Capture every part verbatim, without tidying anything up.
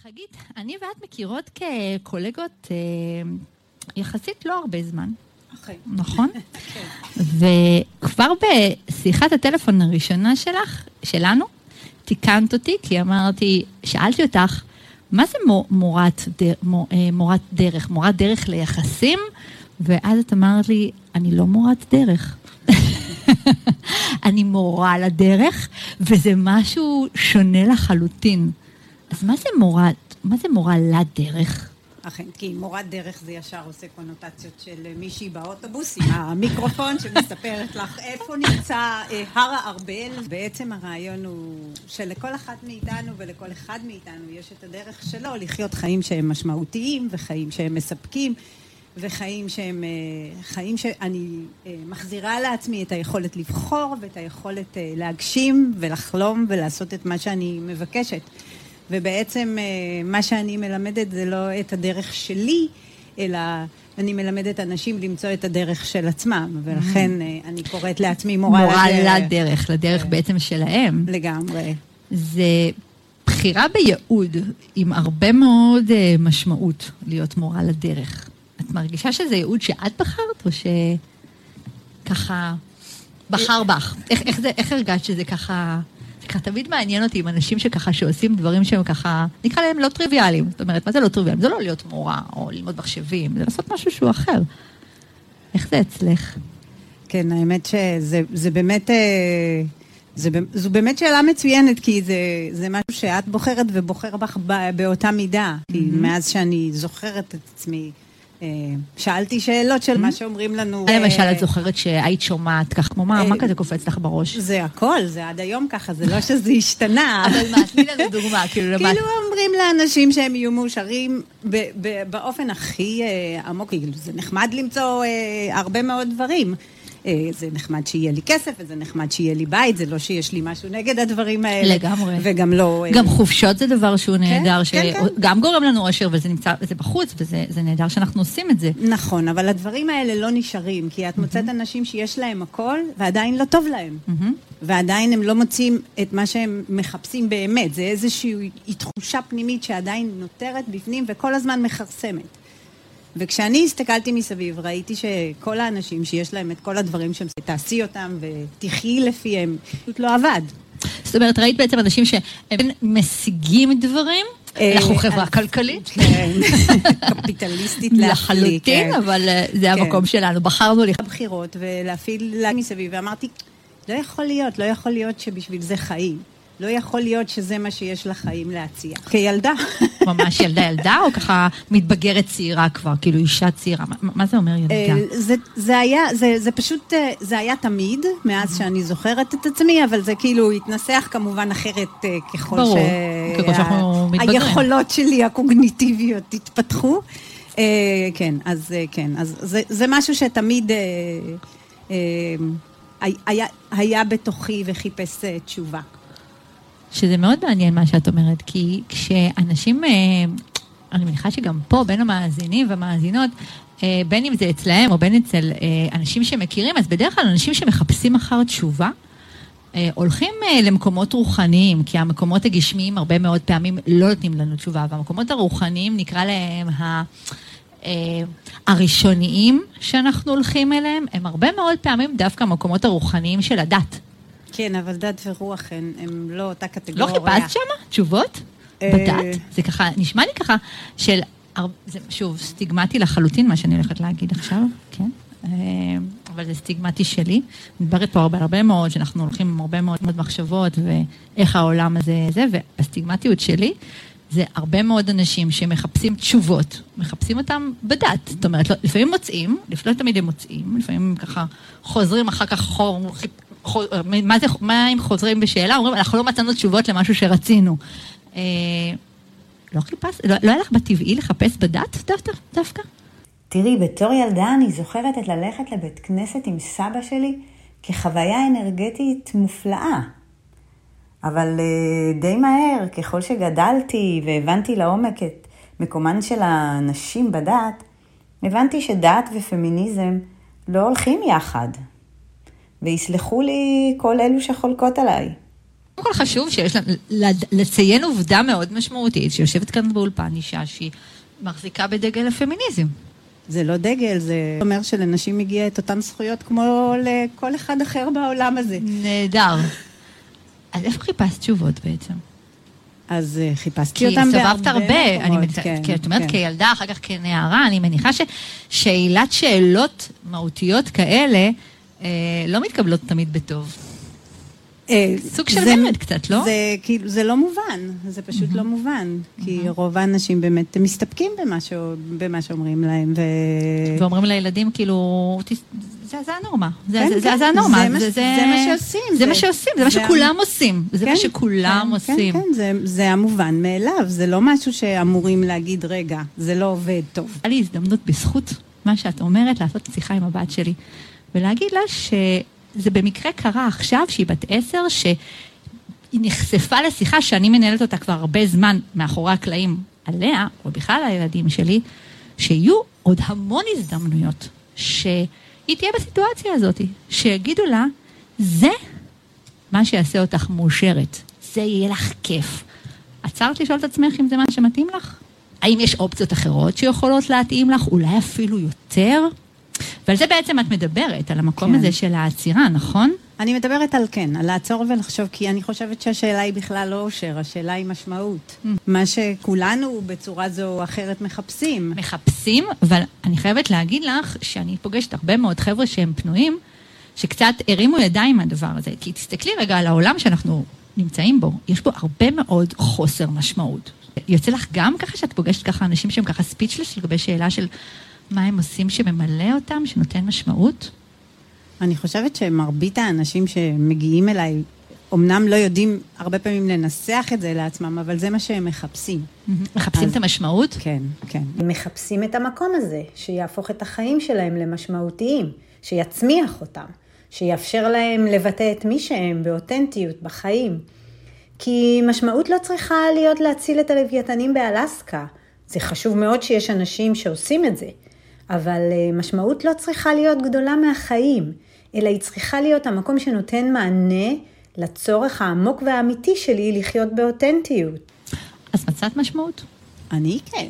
חגית, אני ואת מכירות כקולגות אה, יחסית לא הרבה זמן. אחרי. נכון? כן. וכבר בשיחת הטלפון הראשונה שלך, שלנו, תיקנת אותי, כי אמרתי, שאלתי אותך, מה זה מורת, דר, מורת דרך? מורת דרך ליחסים? ואז את אמרת לי, אני לא מורת דרך. אני מורה לדרך, וזה משהו שונה לחלוטין. אז מה זה מורת, מה זה מורה לדרך? אכן, כי מורת דרך זה ישר עושה קונוטציות של מישהי באוטובוס עם המיקרופון שמספרת לך איפה נמצא הר הארבל. בעצם הרעיון הוא שלכל אחת מאיתנו ולכל אחד מאיתנו יש את הדרך שלו לחיות חיים שהם משמעותיים וחיים שהם מספקים וחיים שהם חיים שאני מחזירה לעצמי את היכולת לבחור ואת היכולת להגשים ולחלום ולעשות את מה שאני מבקשת. ובעצם מה שאני מלמדת זה לא את הדרך שלי, אלא אני מלמדת אנשים למצוא את הדרך של עצמם, ולכן אני קוראת לעצמי מורה, מורה לדרך. לדרך, לדרך בעצם שלהם. לגמרי. זה בחירה בייעוד עם הרבה מאוד משמעות להיות מורה לדרך. את מרגישה שזה ייעוד שאת בחרת, או שככה בחר בך? איך, איך, זה, איך הרגשת שזה ככה... ככה תמיד מעניין אותי עם אנשים שככה שעושים דברים שהם ככה, נקרא להם לא טריוויאליים. זאת אומרת, מה זה לא טריוויאליים? זה לא להיות מורה או ללמוד מחשבים, זה לעשות משהו שהוא אחר. איך זה אצלך? כן, האמת שזה זה באמת, זה, זו באמת שאלה מצוינת, כי זה, זה משהו שאת בוחרת ובוחר בך באותה מידה. כי מאז שאני זוכרת את עצמי, שאלתי שאלות של מה שאומרים לנו. למשל, את זוכרת שהיית שומעת כך, כמו מה, מה כזה קופץ לך בראש? זה הכל, זה עד היום ככה, זה לא שזה השתנה. אבל מה, תני לנו דוגמה, כאילו... כאילו אומרים לאנשים שהם יהיו מאושרים באופן הכי עמוק, זה נחמד למצוא הרבה מאוד דברים. זה נחמד שיהיה לי כסף, וזה נחמד שיהיה לי בית, זה לא שיש לי משהו נגד הדברים האלה. לגמרי. וגם לא... גם חופשות זה דבר שהוא נהדר, שגם גורם לנו אושר, וזה נמצא, זה בחוץ, וזה נהדר שאנחנו עושים את זה. נכון, אבל הדברים האלה לא נשארים, כי את מוצאת אנשים שיש להם הכל, ועדיין לא טוב להם. ועדיין הם לא מוצאים את מה שהם מחפשים באמת. זה איזושהי תחושה פנימית שעדיין נותרת בפנים, וכל הזמן מחרסמת. וכשאני הסתכלתי מסביב, ראיתי שכל האנשים שיש להם את כל הדברים שהם תעשי אותם ותחי לפיהם, פשוט לא עבד. זאת אומרת, ראית בעצם אנשים שהם משיגים דברים, אנחנו חברה כלכלית. כן, קפיטליסטית לחלוטין, אבל זה המקום שלנו. בחרנו לבחירות ולהפעיל מסביב, ואמרתי, לא יכול להיות, לא יכול להיות שבשביל זה חיים. לא יכול להיות שזה מה שיש לחיים להציע. כילדה. ממש ילדה ילדה, או ככה מתבגרת צעירה כבר, כאילו אישה צעירה? מה זה אומר ילדה? זה, זה היה, זה, זה פשוט, זה היה תמיד, מאז שאני זוכרת את עצמי, אבל זה כאילו התנסח כמובן אחרת ככל ברור, ככל שאנחנו מתבגרים. היכולות שלי הקוגניטיביות התפתחו. כן, אז כן, אז זה, זה משהו שתמיד היה, היה בתוכי וחיפש תשובה. שזה מאוד מעניין מה שאת אומרת, כי כשאנשים, אני מניחה שגם פה, בין המאזינים והמאזינות, בין אם זה אצלהם או בין אצל אנשים שמכירים, אז בדרך כלל אנשים שמחפשים אחר תשובה, הולכים למקומות רוחניים, כי המקומות הגשמיים הרבה מאוד פעמים לא נותנים לנו תשובה, והמקומות הרוחניים נקרא להם ה... הראשוניים שאנחנו הולכים אליהם, הם הרבה מאוד פעמים דווקא המקומות הרוחניים של הדת. כן, אבל דת ורוח הם, הם לא אותה קטגוריה. לא חיפשת שמה? תשובות? בדת? זה ככה, נשמע לי ככה של, זה שוב, סטיגמטי לחלוטין, מה שאני הולכת להגיד עכשיו, כן? אבל זה סטיגמטי שלי. מדברת פה הרבה, הרבה מאוד, שאנחנו הולכים עם הרבה מאוד, מאוד מחשבות, ואיך העולם הזה זה, והסטיגמטיות שלי, זה הרבה מאוד אנשים שמחפשים תשובות, מחפשים אותם בדת. זאת אומרת, לפעמים מוצאים, לפעמים תמיד הם מוצאים, לפעמים ככה חוזרים אחר כך חור, מה זה, מה אם חוזרים בשאלה? אומרים, אנחנו לא מצאנו תשובות למשהו שרצינו. לא חיפש, לא היה לך בטבעי לחפש בדת דווקא? תראי, בתור ילדה אני זוכרת את ללכת לבית כנסת עם סבא שלי כחוויה אנרגטית מופלאה. אבל די מהר, ככל שגדלתי והבנתי לעומק את מקומן של הנשים בדת, הבנתי שדת ופמיניזם לא הולכים יחד. ויסלחו לי כל אלו שחולקות עליי. קודם כל חשוב שיש לציין עובדה מאוד משמעותית, שיושבת כאן באולפן אישה שהיא מחזיקה בדגל הפמיניזם. זה לא דגל, זה אומר שלנשים מגיע את אותן זכויות כמו לכל אחד אחר בעולם הזה. נהדר. אז איפה חיפשת תשובות בעצם? אז חיפשתי אותם בהרבה מקומות. כי סבבת הרבה, כי את אומרת כילדה, אחר כך כנערה, אני מניחה ששאלת שאלות מהותיות כאלה לא מתקבלות תמיד בטוב. סוג של מרד קצת, לא? זה לא מובן, זה פשוט לא מובן, כי רוב האנשים באמת מסתפקים במה שאומרים להם. ואומרים לילדים כאילו, זה הנורמה, זה הנורמה. זה מה שעושים. זה מה שעושים, זה מה שכולם עושים. זה מה שכולם עושים. כן, כן, זה המובן מאליו, זה לא משהו שאמורים להגיד, רגע, זה לא עובד טוב. היה לי הזדמנות בזכות מה שאת אומרת, לעשות שיחה עם הבת שלי, ולהגיד לה ש... זה במקרה קרה עכשיו שהיא בת עשר, שהיא נחשפה לשיחה שאני מנהלת אותה כבר הרבה זמן מאחורי הקלעים עליה, או בכלל הילדים שלי, שיהיו עוד המון הזדמנויות, שהיא תהיה בסיטואציה הזאת, שיגידו לה, זה מה שיעשה אותך מאושרת, זה יהיה לך כיף. עצרת לשאול את עצמך אם זה מה שמתאים לך? האם יש אופציות אחרות שיכולות להתאים לך, אולי אפילו יותר? ועל זה בעצם את מדברת, על המקום כן. הזה של העצירה, נכון? אני מדברת על כן, על לעצור ולחשוב, כי אני חושבת שהשאלה היא בכלל לא אושר, השאלה היא משמעות. Mm. מה שכולנו בצורה זו או אחרת מחפשים. מחפשים, אבל אני חייבת להגיד לך שאני פוגשת הרבה מאוד חבר'ה שהם פנויים, שקצת הרימו ידיים מהדבר הזה, כי תסתכלי רגע על העולם שאנחנו נמצאים בו, יש בו הרבה מאוד חוסר משמעות. יוצא לך גם ככה שאת פוגשת ככה אנשים שהם ככה ספיצ'לס לגבי שאלה של מה הם עושים שממלא אותם, שנותן משמעות? אני חושבת שמרבית האנשים שמגיעים אליי, אמנם לא יודעים הרבה פעמים לנסח את זה לעצמם, אבל זה מה שהם מחפשים. מחפשים את המשמעות? כן, כן. הם מחפשים את המקום הזה, שיהפוך את החיים שלהם למשמעותיים, שיצמיח אותם, שיאפשר להם לבטא את מי שהם באותנטיות בחיים. כי משמעות לא צריכה להיות להציל את הלוויתנים באלסקה. זה חשוב מאוד שיש אנשים שעושים את זה. אבל משמעות לא צריכה להיות גדולה מהחיים, אלא היא צריכה להיות המקום שנותן מענה לצורך העמוק והאמיתי שלי לחיות באותנטיות. אז מצאת משמעות? אני כן.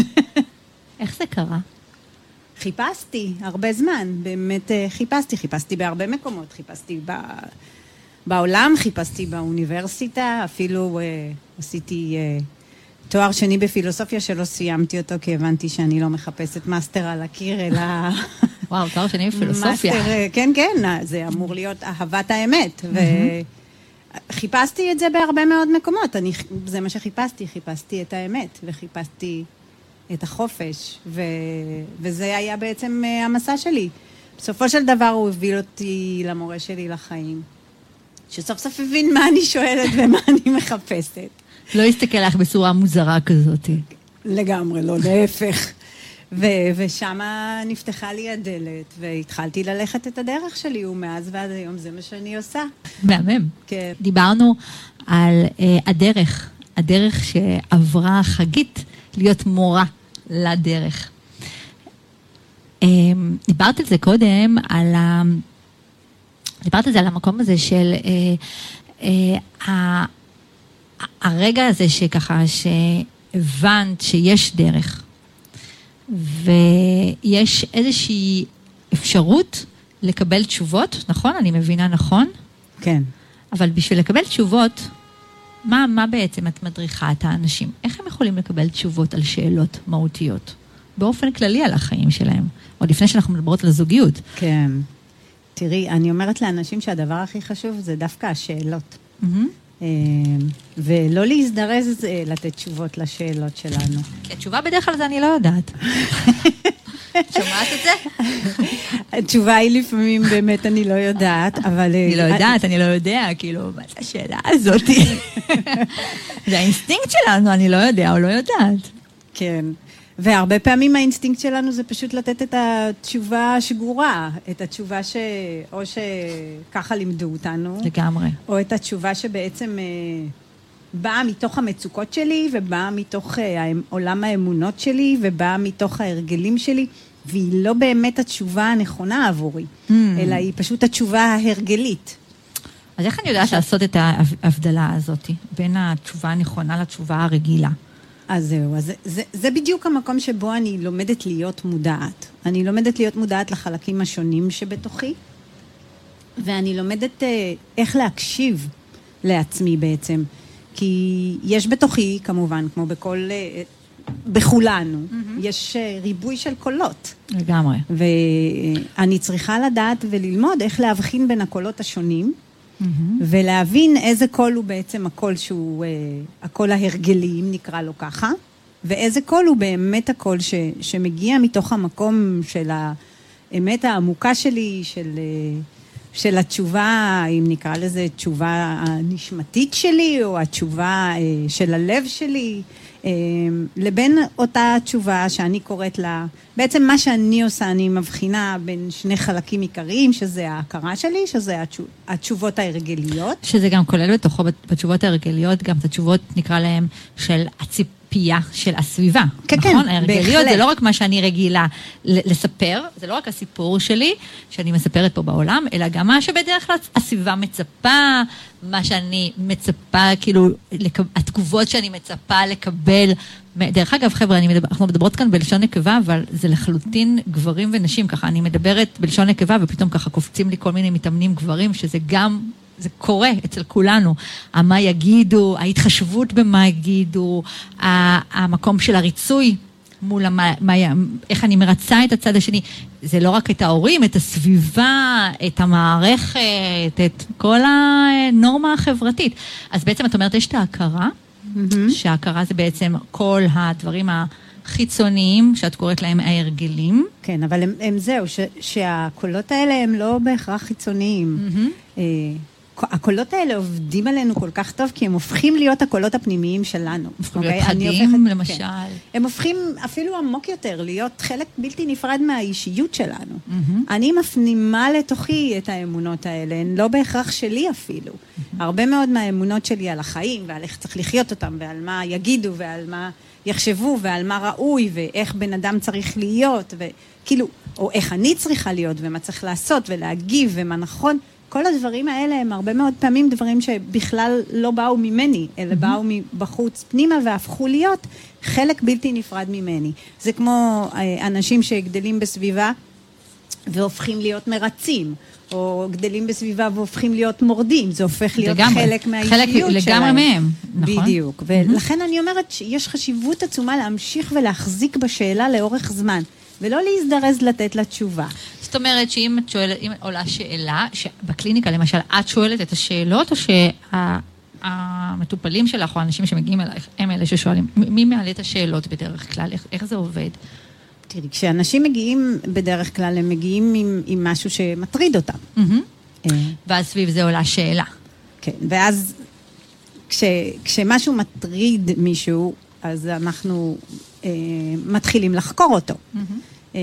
איך זה קרה? חיפשתי הרבה זמן, באמת חיפשתי, חיפשתי בהרבה מקומות, חיפשתי ב... בעולם, חיפשתי באוניברסיטה, אפילו uh, עשיתי... Uh, תואר שני בפילוסופיה שלא סיימתי אותו, כי הבנתי שאני לא מחפשת מאסטר על הקיר, אלא... וואו, תואר שני בפילוסופיה. מאסטר, כן, כן, זה אמור להיות אהבת האמת. וחיפשתי את זה בהרבה מאוד מקומות. אני, זה מה שחיפשתי, חיפשתי את האמת, וחיפשתי את החופש, ו... וזה היה בעצם המסע שלי. בסופו של דבר הוא הוביל אותי למורה שלי לחיים, שסוף סוף הבין מה אני שואלת ומה אני מחפשת. לא הסתכל לך בצורה מוזרה כזאת. לגמרי, לא, להפך. ו- ושם נפתחה לי הדלת, והתחלתי ללכת את הדרך שלי, ומאז ועד היום זה מה שאני עושה. מהמם. כן. דיברנו על uh, הדרך, הדרך שעברה חגית להיות מורה לדרך. Um, דיברת על זה קודם, על ה... דיברת על זה על המקום הזה של uh, uh, ה... הרגע הזה שככה, שהבנת שיש דרך, ויש איזושהי אפשרות לקבל תשובות, נכון? אני מבינה נכון? כן. אבל בשביל לקבל תשובות, מה, מה בעצם את מדריכה את האנשים? איך הם יכולים לקבל תשובות על שאלות מהותיות? באופן כללי על החיים שלהם, עוד לפני שאנחנו מדברות על הזוגיות. כן. תראי, אני אומרת לאנשים שהדבר הכי חשוב זה דווקא השאלות. Mm-hmm. ולא להזדרז לתת תשובות לשאלות שלנו. כי התשובה בדרך כלל זה אני לא יודעת. שומעת את זה? התשובה היא לפעמים באמת אני לא יודעת, אבל... אני לא יודעת, אני לא יודע, כאילו, מה זה השאלה הזאת? זה האינסטינקט שלנו, אני לא יודע או לא יודעת. כן. והרבה פעמים האינסטינקט שלנו זה פשוט לתת את התשובה השגורה, את התשובה ש... או שככה לימדו אותנו. לגמרי. או את התשובה שבעצם באה מתוך המצוקות שלי, ובאה מתוך עולם האמונות שלי, ובאה מתוך ההרגלים שלי, והיא לא באמת התשובה הנכונה עבורי, mm. אלא היא פשוט התשובה ההרגלית. אז איך אני יודעת לעשות את ההבדלה הזאת, בין התשובה הנכונה לתשובה הרגילה? אז זהו, אז זה, זה, זה בדיוק המקום שבו אני לומדת להיות מודעת. אני לומדת להיות מודעת לחלקים השונים שבתוכי, ואני לומדת אה, איך להקשיב לעצמי בעצם. כי יש בתוכי, כמובן, כמו בכל, אה, בכולנו, mm-hmm. יש אה, ריבוי של קולות. לגמרי. ואני צריכה לדעת וללמוד איך להבחין בין הקולות השונים, mm-hmm. ולהבין איזה קול הוא בעצם הקול שהוא, אה, הקול ההרגלי, אם נקרא לו ככה, ואיזה קול הוא באמת הקול ש, שמגיע מתוך המקום של האמת העמוקה שלי, של... אה, של התשובה, אם נקרא לזה תשובה הנשמתית שלי, או התשובה של הלב שלי, לבין אותה תשובה שאני קוראת לה, בעצם מה שאני עושה, אני מבחינה בין שני חלקים עיקריים, שזה ההכרה שלי, שזה התשובות ההרגליות. שזה גם כולל בתוכו, בתשובות ההרגליות, גם את התשובות, נקרא להם, של הציפייה של הסביבה. כן, נכון? כן, ההרגליות בהחלט. זה לא רק מה שאני רגילה לספר, זה לא רק הסיפור שלי, שאני מספרת פה בעולם, אלא גם מה שבדרך כלל הסביבה מצפה, מה שאני מצפה, כאילו, התגובות שאני מצפה לקבל. דרך אגב, חבר'ה, אני מדבר, אנחנו מדברות כאן בלשון נקבה, אבל זה לחלוטין גברים ונשים, ככה אני מדברת בלשון נקבה, ופתאום ככה קופצים לי כל מיני מתאמנים גברים, שזה גם, זה קורה אצל כולנו. מה יגידו, ההתחשבות במה יגידו, המקום של הריצוי, מול המה, מה, איך אני מרצה את הצד השני. זה לא רק את ההורים, את הסביבה, את המערכת, את כל הנורמה החברתית. אז בעצם את אומרת, יש את ההכרה, mm-hmm. שההכרה זה בעצם כל הדברים החיצוניים, שאת קוראת להם ההרגלים. כן, אבל הם, הם זהו, ש, שהקולות האלה הם לא בהכרח חיצוניים. Mm-hmm. אה, הקולות האלה עובדים עלינו כל כך טוב, כי הם הופכים להיות הקולות הפנימיים שלנו. הופכים להיות חדים, למשל. כן. הם הופכים אפילו עמוק יותר, להיות חלק בלתי נפרד מהאישיות שלנו. Mm-hmm. אני מפנימה לתוכי את האמונות האלה, הן לא בהכרח שלי אפילו. Mm-hmm. הרבה מאוד מהאמונות שלי על החיים, ועל איך צריך לחיות אותם, ועל מה יגידו, ועל מה יחשבו, ועל מה ראוי, ואיך בן אדם צריך להיות, וכאילו, או איך אני צריכה להיות, ומה צריך לעשות, ולהגיב, ומה נכון. כל הדברים האלה הם הרבה מאוד פעמים דברים שבכלל לא באו ממני, אלא mm-hmm. באו מבחוץ פנימה והפכו להיות חלק בלתי נפרד ממני. זה כמו אנשים שגדלים בסביבה והופכים להיות מרצים, או גדלים בסביבה והופכים להיות מורדים, זה הופך להיות לגמרי, חלק מהאישיות חלק שלהם. לגמרי מהם, נכון. בדיוק, ולכן mm-hmm. אני אומרת שיש חשיבות עצומה להמשיך ולהחזיק בשאלה לאורך זמן, ולא להזדרז לתת לה תשובה. זאת אומרת שאם את שואלת, אם עולה שאלה, שבקליניקה למשל את שואלת את השאלות, או שהמטופלים שלך או האנשים שמגיעים אלייך, הם אלה ששואלים, מי מעלה את השאלות בדרך כלל? איך, איך זה עובד? תראי, כשאנשים מגיעים בדרך כלל, הם מגיעים עם, עם משהו שמטריד אותם. Mm-hmm. ואז סביב זה עולה שאלה. כן, ואז כש, כשמשהו מטריד מישהו, אז אנחנו אה, מתחילים לחקור אותו. Mm-hmm. אה,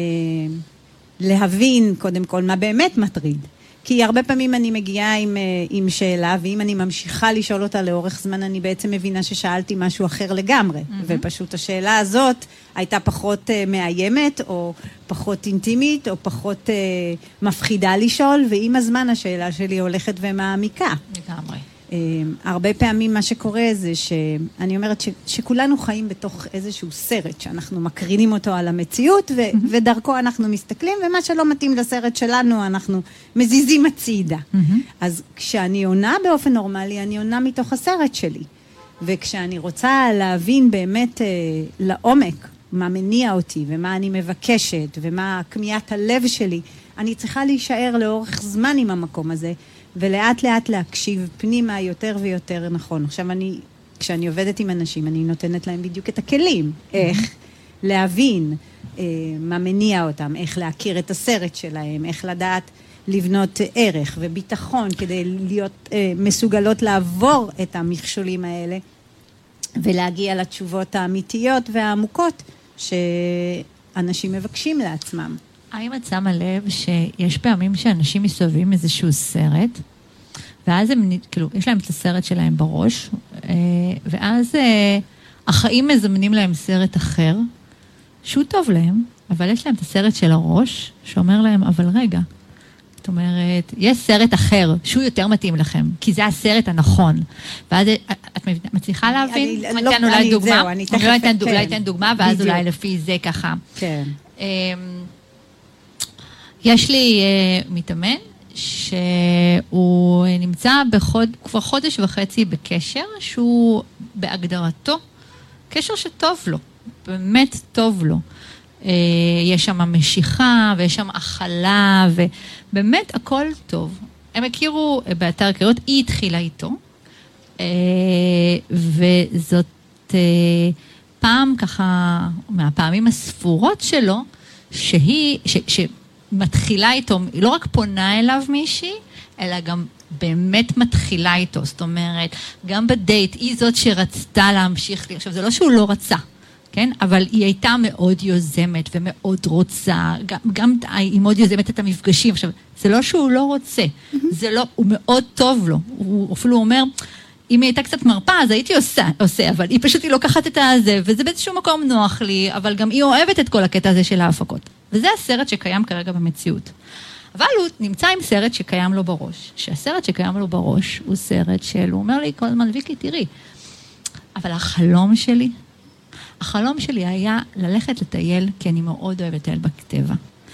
להבין קודם כל מה באמת מטריד. כי הרבה פעמים אני מגיעה עם, עם שאלה, ואם אני ממשיכה לשאול אותה לאורך זמן, אני בעצם מבינה ששאלתי משהו אחר לגמרי. Mm-hmm. ופשוט השאלה הזאת הייתה פחות uh, מאיימת, או פחות אינטימית, או פחות uh, מפחידה לשאול, ועם הזמן השאלה שלי הולכת ומעמיקה. לגמרי. Uh, הרבה פעמים מה שקורה זה שאני אומרת ש, שכולנו חיים בתוך איזשהו סרט, שאנחנו מקרינים אותו על המציאות, ו, mm-hmm. ודרכו אנחנו מסתכלים, ומה שלא מתאים לסרט שלנו, אנחנו מזיזים הצידה. Mm-hmm. אז כשאני עונה באופן נורמלי, אני עונה מתוך הסרט שלי. וכשאני רוצה להבין באמת uh, לעומק מה מניע אותי, ומה אני מבקשת, ומה כמיית הלב שלי, אני צריכה להישאר לאורך זמן עם המקום הזה, ולאט לאט להקשיב פנימה יותר ויותר נכון. עכשיו אני, כשאני עובדת עם אנשים, אני נותנת להם בדיוק את הכלים, איך להבין אה, מה מניע אותם, איך להכיר את הסרט שלהם, איך לדעת לבנות ערך וביטחון, כדי להיות אה, מסוגלות לעבור את המכשולים האלה, ולהגיע לתשובות האמיתיות והעמוקות, שאנשים מבקשים לעצמם. האם את שמה לב שיש פעמים שאנשים מסובבים איזשהו סרט, ואז הם, כאילו, יש להם את הסרט שלהם בראש, ואז החיים מזמנים להם סרט אחר, שהוא טוב להם, אבל יש להם את הסרט של הראש, שאומר להם, אבל רגע, זאת אומרת, יש סרט אחר, שהוא יותר מתאים לכם, כי זה הסרט הנכון. ואז את מצליחה להבין? אני לא, אני, זהו, אני תכף... אולי אתן דוגמה, ואז אולי לפי זה ככה. כן. יש לי מתאמן, שהוא נמצא כבר חודש וחצי בקשר, שהוא בהגדרתו, קשר שטוב לו, באמת טוב לו. יש שם משיכה, ויש שם אכלה, ובאמת הכל טוב. הם הכירו באתר הכירות, היא התחילה איתו, וזאת פעם ככה, מהפעמים הספורות שלו, שהיא, ש, שמתחילה איתו, היא לא רק פונה אליו מישהי, אלא גם באמת מתחילה איתו. זאת אומרת, גם בדייט, היא זאת שרצתה להמשיך לי. עכשיו, זה לא שהוא לא רצה. כן? אבל היא הייתה מאוד יוזמת ומאוד רוצה, גם, גם היא מאוד יוזמת את המפגשים. עכשיו, זה לא שהוא לא רוצה, mm-hmm. זה לא, הוא מאוד טוב לו. הוא אפילו אומר, אם היא הייתה קצת מרפה, אז הייתי עושה, עושה, אבל היא פשוט היא לוקחת את הזה, וזה באיזשהו מקום נוח לי, אבל גם היא אוהבת את כל הקטע הזה של ההפקות. וזה הסרט שקיים כרגע במציאות. אבל הוא נמצא עם סרט שקיים לו בראש, שהסרט שקיים לו בראש הוא סרט של, הוא אומר לי כל הזמן, ויקי, תראי, אבל החלום שלי, החלום שלי היה ללכת לטייל, כי אני מאוד אוהבת לטייל בטבע.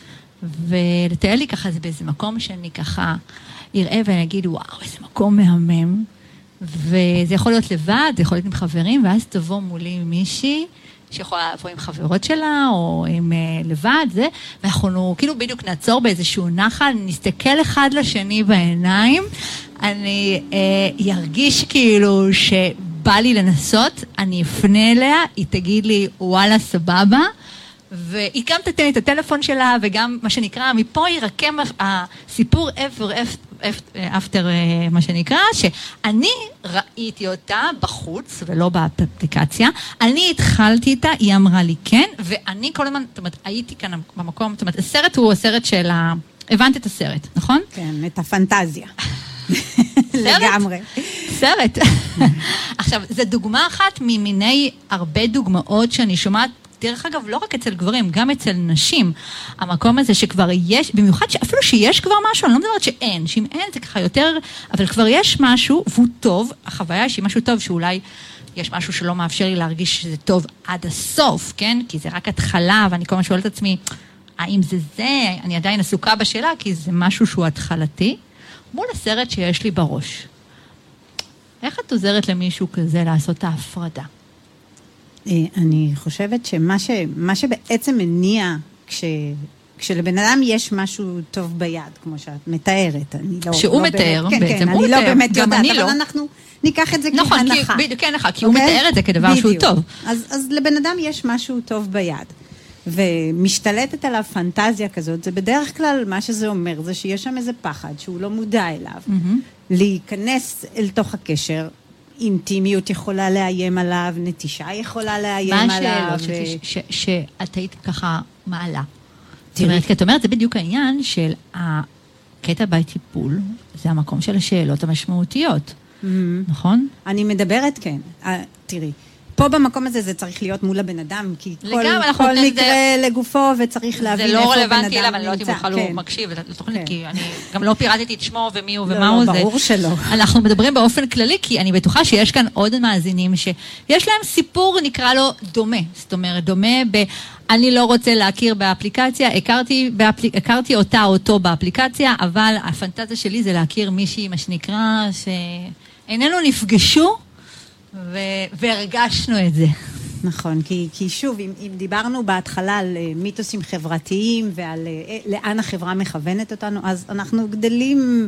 ולטייל לי ככה, זה באיזה מקום שאני ככה אראה ואני אגיד, וואו, איזה מקום מהמם. וזה יכול להיות לבד, זה יכול להיות עם חברים, ואז תבוא מולי מישהי, שיכולה לבוא עם חברות שלה, או עם uh, לבד, זה, ואנחנו כאילו בדיוק נעצור באיזשהו נחל, נסתכל אחד לשני בעיניים, אני uh, ירגיש כאילו ש... בא לי לנסות, אני אפנה אליה, היא תגיד לי, וואלה, סבבה, והיא גם תתן לי את הטלפון שלה, וגם מה שנקרא, מפה ירקם הסיפור ever after, מה שנקרא, שאני ראיתי אותה בחוץ, ולא באפליקציה, אני התחלתי איתה, היא אמרה לי כן, ואני כל הזמן, זאת אומרת, הייתי כאן במקום, זאת אומרת, הסרט הוא הסרט של ה... הבנת את הסרט, נכון? כן, את הפנטזיה. לגמרי. סרט. עכשיו, זו דוגמה אחת ממיני הרבה דוגמאות שאני שומעת, דרך אגב, לא רק אצל גברים, גם אצל נשים. המקום הזה שכבר יש, במיוחד אפילו שיש כבר משהו, אני לא מדברת שאין, שאם אין זה ככה יותר, אבל כבר יש משהו, והוא טוב, החוויה שהיא משהו טוב, שאולי יש משהו שלא מאפשר לי להרגיש שזה טוב עד הסוף, כן? כי זה רק התחלה, ואני כל מה שואלת את עצמי, האם זה זה? אני עדיין עסוקה בשאלה, כי זה משהו שהוא התחלתי. מול הסרט שיש לי בראש. איך את עוזרת למישהו כזה לעשות את ההפרדה? אני חושבת שמה ש, מה שבעצם מניע, כש, כשלבן אדם יש משהו טוב ביד, כמו שאת מתארת, אני לא... שהוא לא מתאר, באמת, בעצם כן, כן, הוא אני מתאר, לא באמת גם יודעת, אני אבל לא. אנחנו ניקח את זה נכון, כהנחה. כי, כן, נכון, כי הוא מתאר את זה כדבר שהוא טוב. אז, אז לבן אדם יש משהו טוב ביד. ומשתלטת עליו פנטזיה כזאת, זה בדרך כלל מה שזה אומר, זה שיש שם איזה פחד שהוא לא מודע אליו, mm-hmm. להיכנס אל תוך הקשר, אינטימיות יכולה לאיים עליו, נטישה יכולה לאיים עליו. מה השאלות ו... ש- ש- שאת היית ככה מעלה? זאת אומרת, כי את אומרת, זה בדיוק העניין של הקטע בטיפול, זה המקום של השאלות המשמעותיות, mm-hmm. נכון? אני מדברת, כן. תראי, פה במקום הזה זה צריך להיות מול הבן אדם, כי כל, כל מקרה זה... לגופו וצריך להבין איפה בן אדם נמצא. זה לא רלוונטי אליו, אני לא יודעת אם בכלל הוא מקשיב לתוכנית, כן. כי אני גם לא פירטתי את שמו ומי הוא לא, ומה הוא לא, זה. ברור שלא. אנחנו מדברים באופן כללי, כי אני בטוחה שיש כאן עוד מאזינים שיש להם סיפור, נקרא לו דומה. זאת אומרת, דומה ב... אני לא רוצה להכיר באפליקציה, הכרתי, באפליק... הכרתי אותה או אותו באפליקציה, אבל הפנטזיה שלי זה להכיר מישהי, מה שנקרא, שאיננו נפגשו, ו... והרגשנו את זה. נכון, כי, כי שוב, אם, אם דיברנו בהתחלה על מיתוסים חברתיים ועל לאן החברה מכוונת אותנו, אז אנחנו גדלים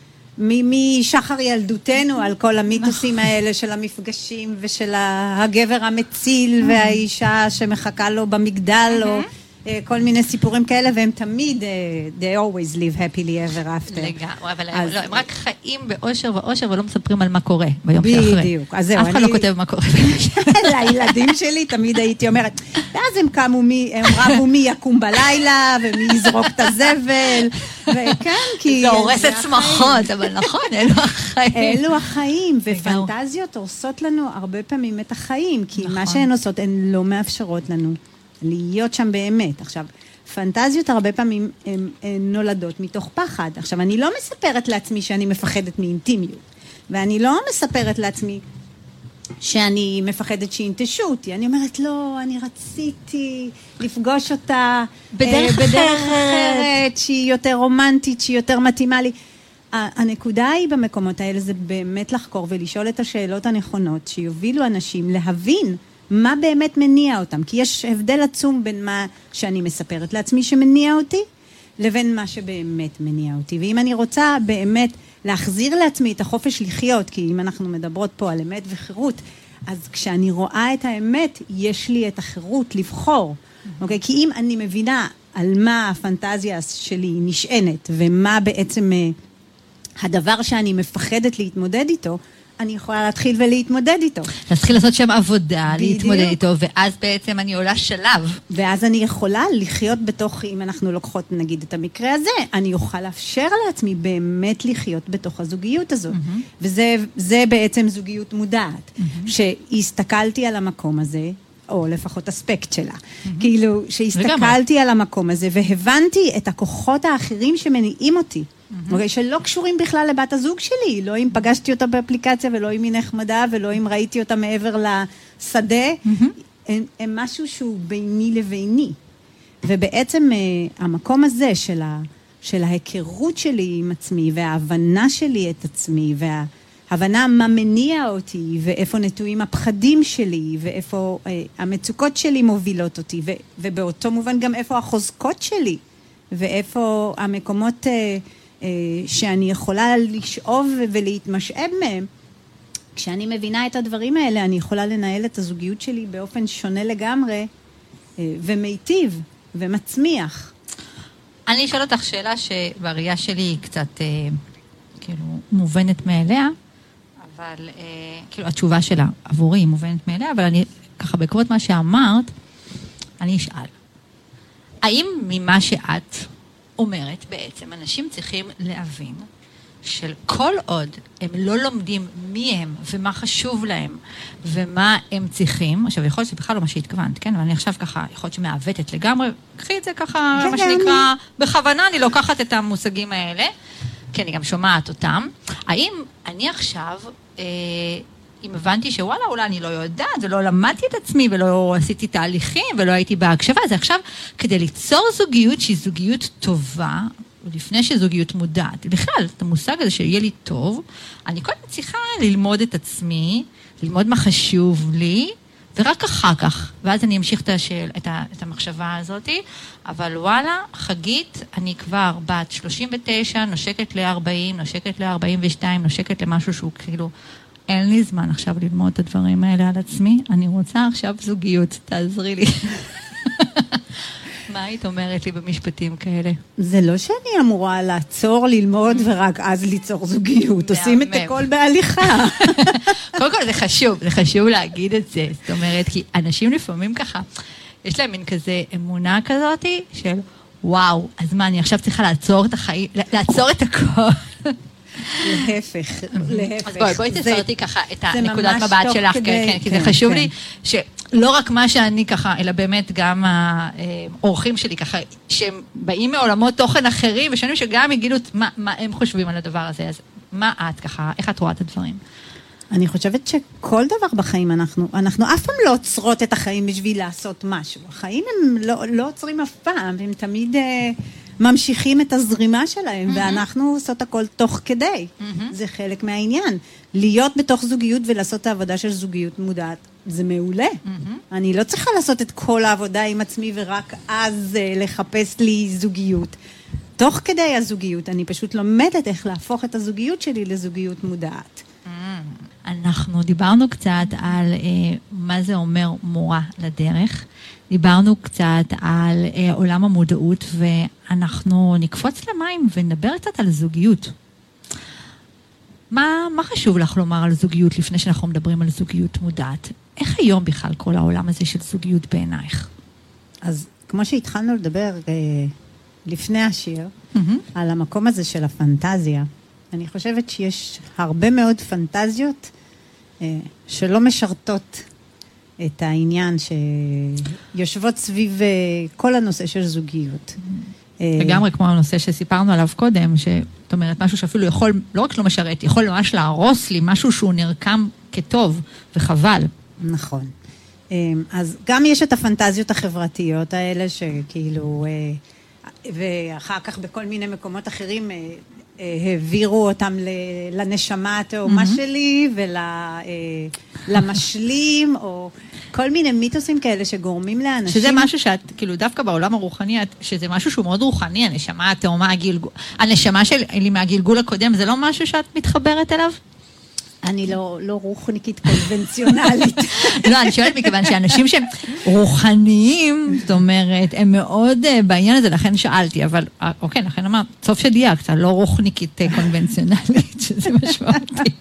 משחר ילדותנו על כל המיתוסים האלה של המפגשים ושל הגבר המציל והאישה שמחכה לו במגדל או כל מיני סיפורים כאלה, והם תמיד, they always live happily ever after. לגמרי, אבל הם רק חיים באושר ואושר ולא מספרים על מה קורה ביום שאחרי. בדיוק. אף אחד לא כותב מה קורה. לילדים שלי תמיד הייתי אומרת, ואז הם קמו, הם רבו מי יקום בלילה, ומי יזרוק את הזבל, וכן, כי... זה הורס את שמחות, אבל נכון, אלו החיים. אלו החיים, ופנטזיות הורסות לנו הרבה פעמים את החיים, כי מה שהן עושות, הן לא מאפשרות לנו. להיות שם באמת. עכשיו, פנטזיות הרבה פעמים הן נולדות מתוך פחד. עכשיו, אני לא מספרת לעצמי שאני מפחדת מאינטימיות, ואני לא מספרת לעצמי שאני מפחדת שינטשו אותי. אני אומרת, לא, אני רציתי לפגוש אותה בדרך, אה, בדרך אחרת. אחרת, שהיא יותר רומנטית, שהיא יותר מתאימה לי. הנקודה היא במקומות האלה זה באמת לחקור ולשאול את השאלות הנכונות שיובילו אנשים להבין מה באמת מניע אותם. כי יש הבדל עצום בין מה שאני מספרת לעצמי שמניע אותי, לבין מה שבאמת מניע אותי. ואם אני רוצה באמת להחזיר לעצמי את החופש לחיות, כי אם אנחנו מדברות פה על אמת וחירות, אז כשאני רואה את האמת, יש לי את החירות לבחור. אוקיי? כי אם אני מבינה על מה הפנטזיה שלי נשענת, ומה בעצם הדבר שאני מפחדת להתמודד איתו, אני יכולה להתחיל ולהתמודד איתו. להתחיל לעשות שם עבודה, בדיוק. להתמודד איתו, ואז בעצם אני עולה שלב. ואז אני יכולה לחיות בתוך, אם אנחנו לוקחות נגיד את המקרה הזה, אני אוכל לאפשר לעצמי באמת לחיות בתוך הזוגיות הזו. Mm-hmm. וזה זה בעצם זוגיות מודעת. Mm-hmm. שהסתכלתי על המקום הזה, או לפחות אספקט שלה. Mm-hmm. כאילו, שהסתכלתי על המקום הזה, והבנתי את הכוחות האחרים שמניעים אותי. Mm-hmm. אוקיי, שלא קשורים בכלל לבת הזוג שלי, לא אם פגשתי אותה באפליקציה, ולא אם היא נחמדה, ולא אם ראיתי אותה מעבר לשדה, mm-hmm. הם, הם משהו שהוא ביני לביני. ובעצם המקום הזה של, ה, של ההיכרות שלי עם עצמי, וההבנה שלי את עצמי, וההבנה מה מניע אותי, ואיפה נטועים הפחדים שלי, ואיפה אה, המצוקות שלי מובילות אותי, ו, ובאותו מובן גם איפה החוזקות שלי, ואיפה המקומות אה, אה, שאני יכולה לשאוב ולהתמשאב מהם. כשאני מבינה את הדברים האלה, אני יכולה לנהל את הזוגיות שלי באופן שונה לגמרי, אה, ומיטיב ומצמיח. אני אשאל אותך שאלה שבראייה שלי היא קצת אה, כאילו מובנת מאליה, אבל אה, כאילו התשובה שלה עבורי היא מובנת מאליה, אבל אני ככה בעקבות מה שאמרת, אני אשאל. האם ממה שאת אומרת בעצם, אנשים צריכים להבין של כל עוד הם לא לומדים מי הם ומה חשוב להם ומה הם צריכים, עכשיו יכול להיות שבכלל לא מה שהתכוונת, כן? אבל אני עכשיו ככה, יכול להיות שמעוותת לגמרי, קחי את זה ככה, מה שנקרא, בכוונה אני לוקחת את המושגים האלה, כי אני גם שומעת אותם. האם אני עכשיו, אה, אם הבנתי שוואלה, אולי אני לא יודעת, ולא למדתי את עצמי, ולא עשיתי תהליכים, ולא הייתי בהקשבה, אז עכשיו, כדי ליצור זוגיות שהיא זוגיות טובה, ולפני שזוגיות מודעת, בכלל, את המושג הזה שיהיה לי טוב, אני קודם צריכה ללמוד את עצמי, ללמוד מה חשוב לי, ורק אחר כך, ואז אני אמשיך את, השאל, את, ה, את המחשבה הזאת, אבל וואלה, חגית, אני כבר בת שלושים ותשע, נושקת ל-ארבעים, נושקת ל-ארבעים ושתיים, נושקת למשהו שהוא כאילו, אין לי זמן עכשיו ללמוד את הדברים האלה על עצמי, אני רוצה עכשיו זוגיות, תעזרי לי. מה היית אומרת לי במשפטים כאלה? זה לא שאני אמורה לעצור, ללמוד ורק אז ליצור זוגיות. עושים את הכל בהליכה. קודם כל זה חשוב, זה חשוב להגיד את זה. זאת אומרת, כי אנשים לפעמים ככה, יש להם מין כזה אמונה כזאת של, וואו, אז מה, אני עכשיו צריכה לעצור את החיים, לעצור את הכל. להפך, להפך. אז בואי, בואי תספרתי ככה את הנקודת מבט שלך, כי זה חשוב לי שלא רק מה שאני ככה, אלא באמת גם האורחים שלי ככה, שהם באים מעולמות תוכן אחרים, ושאנים שגם יגידו מה הם חושבים על הדבר הזה, אז מה את ככה, איך את רואה את הדברים? אני חושבת שכל דבר בחיים אנחנו, אנחנו אף פעם לא עוצרות את החיים בשביל לעשות משהו. החיים הם לא, לא עוצרים אף פעם, והם תמיד ממשיכים את הזרימה שלהם, mm-hmm. ואנחנו עושות הכל תוך כדי. Mm-hmm. זה חלק מהעניין. להיות בתוך זוגיות ולעשות את העבודה של זוגיות מודעת, זה מעולה. Mm-hmm. אני לא צריכה לעשות את כל העבודה עם עצמי, ורק אז uh, לחפש לי זוגיות. תוך כדי הזוגיות, אני פשוט לומדת איך להפוך את הזוגיות שלי לזוגיות מודעת. אנחנו דיברנו קצת על אה, מה זה אומר מורה לדרך. דיברנו קצת על אה, עולם המודעות, ואנחנו נקפוץ למים ונדבר קצת על זוגיות. מה, מה חשוב לך לומר על זוגיות לפני שאנחנו מדברים על זוגיות מודעת? איך היום בכלל כל העולם הזה של זוגיות בעינייך? אז כמו שהתחלנו לדבר אה, לפני השיר, mm-hmm. על המקום הזה של הפנטזיה, אני חושבת שיש הרבה מאוד פנטזיות אה, שלא משרתות את העניין שיושבות סביב כל הנושא של זוגיות. לגמרי כמו הנושא שסיפרנו עליו קודם, שאת אומרת, משהו שאפילו יכול, לא רק לא משרת, יכול ממש להרוס לי משהו שהוא נרקם כטוב וחבל. נכון. אז גם יש את הפנטזיות החברתיות האלה, שכאילו, ואחר כך בכל מיני מקומות אחרים, העבירו אותם לנשמה התאומה שלי ולמשלים, או כל מיני מיתוסים כאלה שגורמים לאנשים. שזה משהו שאת, כאילו דווקא בעולם הרוחני, שזה משהו שהוא מאוד רוחני, הנשמה התאומה, הנשמה שלי מהגלגול הקודם, זה לא משהו שאת מתחברת אליו? אני לא, לא רוחניקית קונבנציונלית. לא, אני שואלת מכיוון שאנשים שהם רוחניים, זאת אומרת, הם מאוד בעניין הזה, לכן שאלתי, אבל אוקיי, לכן אמרת, סוף שדייקת, לא רוחניקית קונבנציונלית, שזה משמעותי.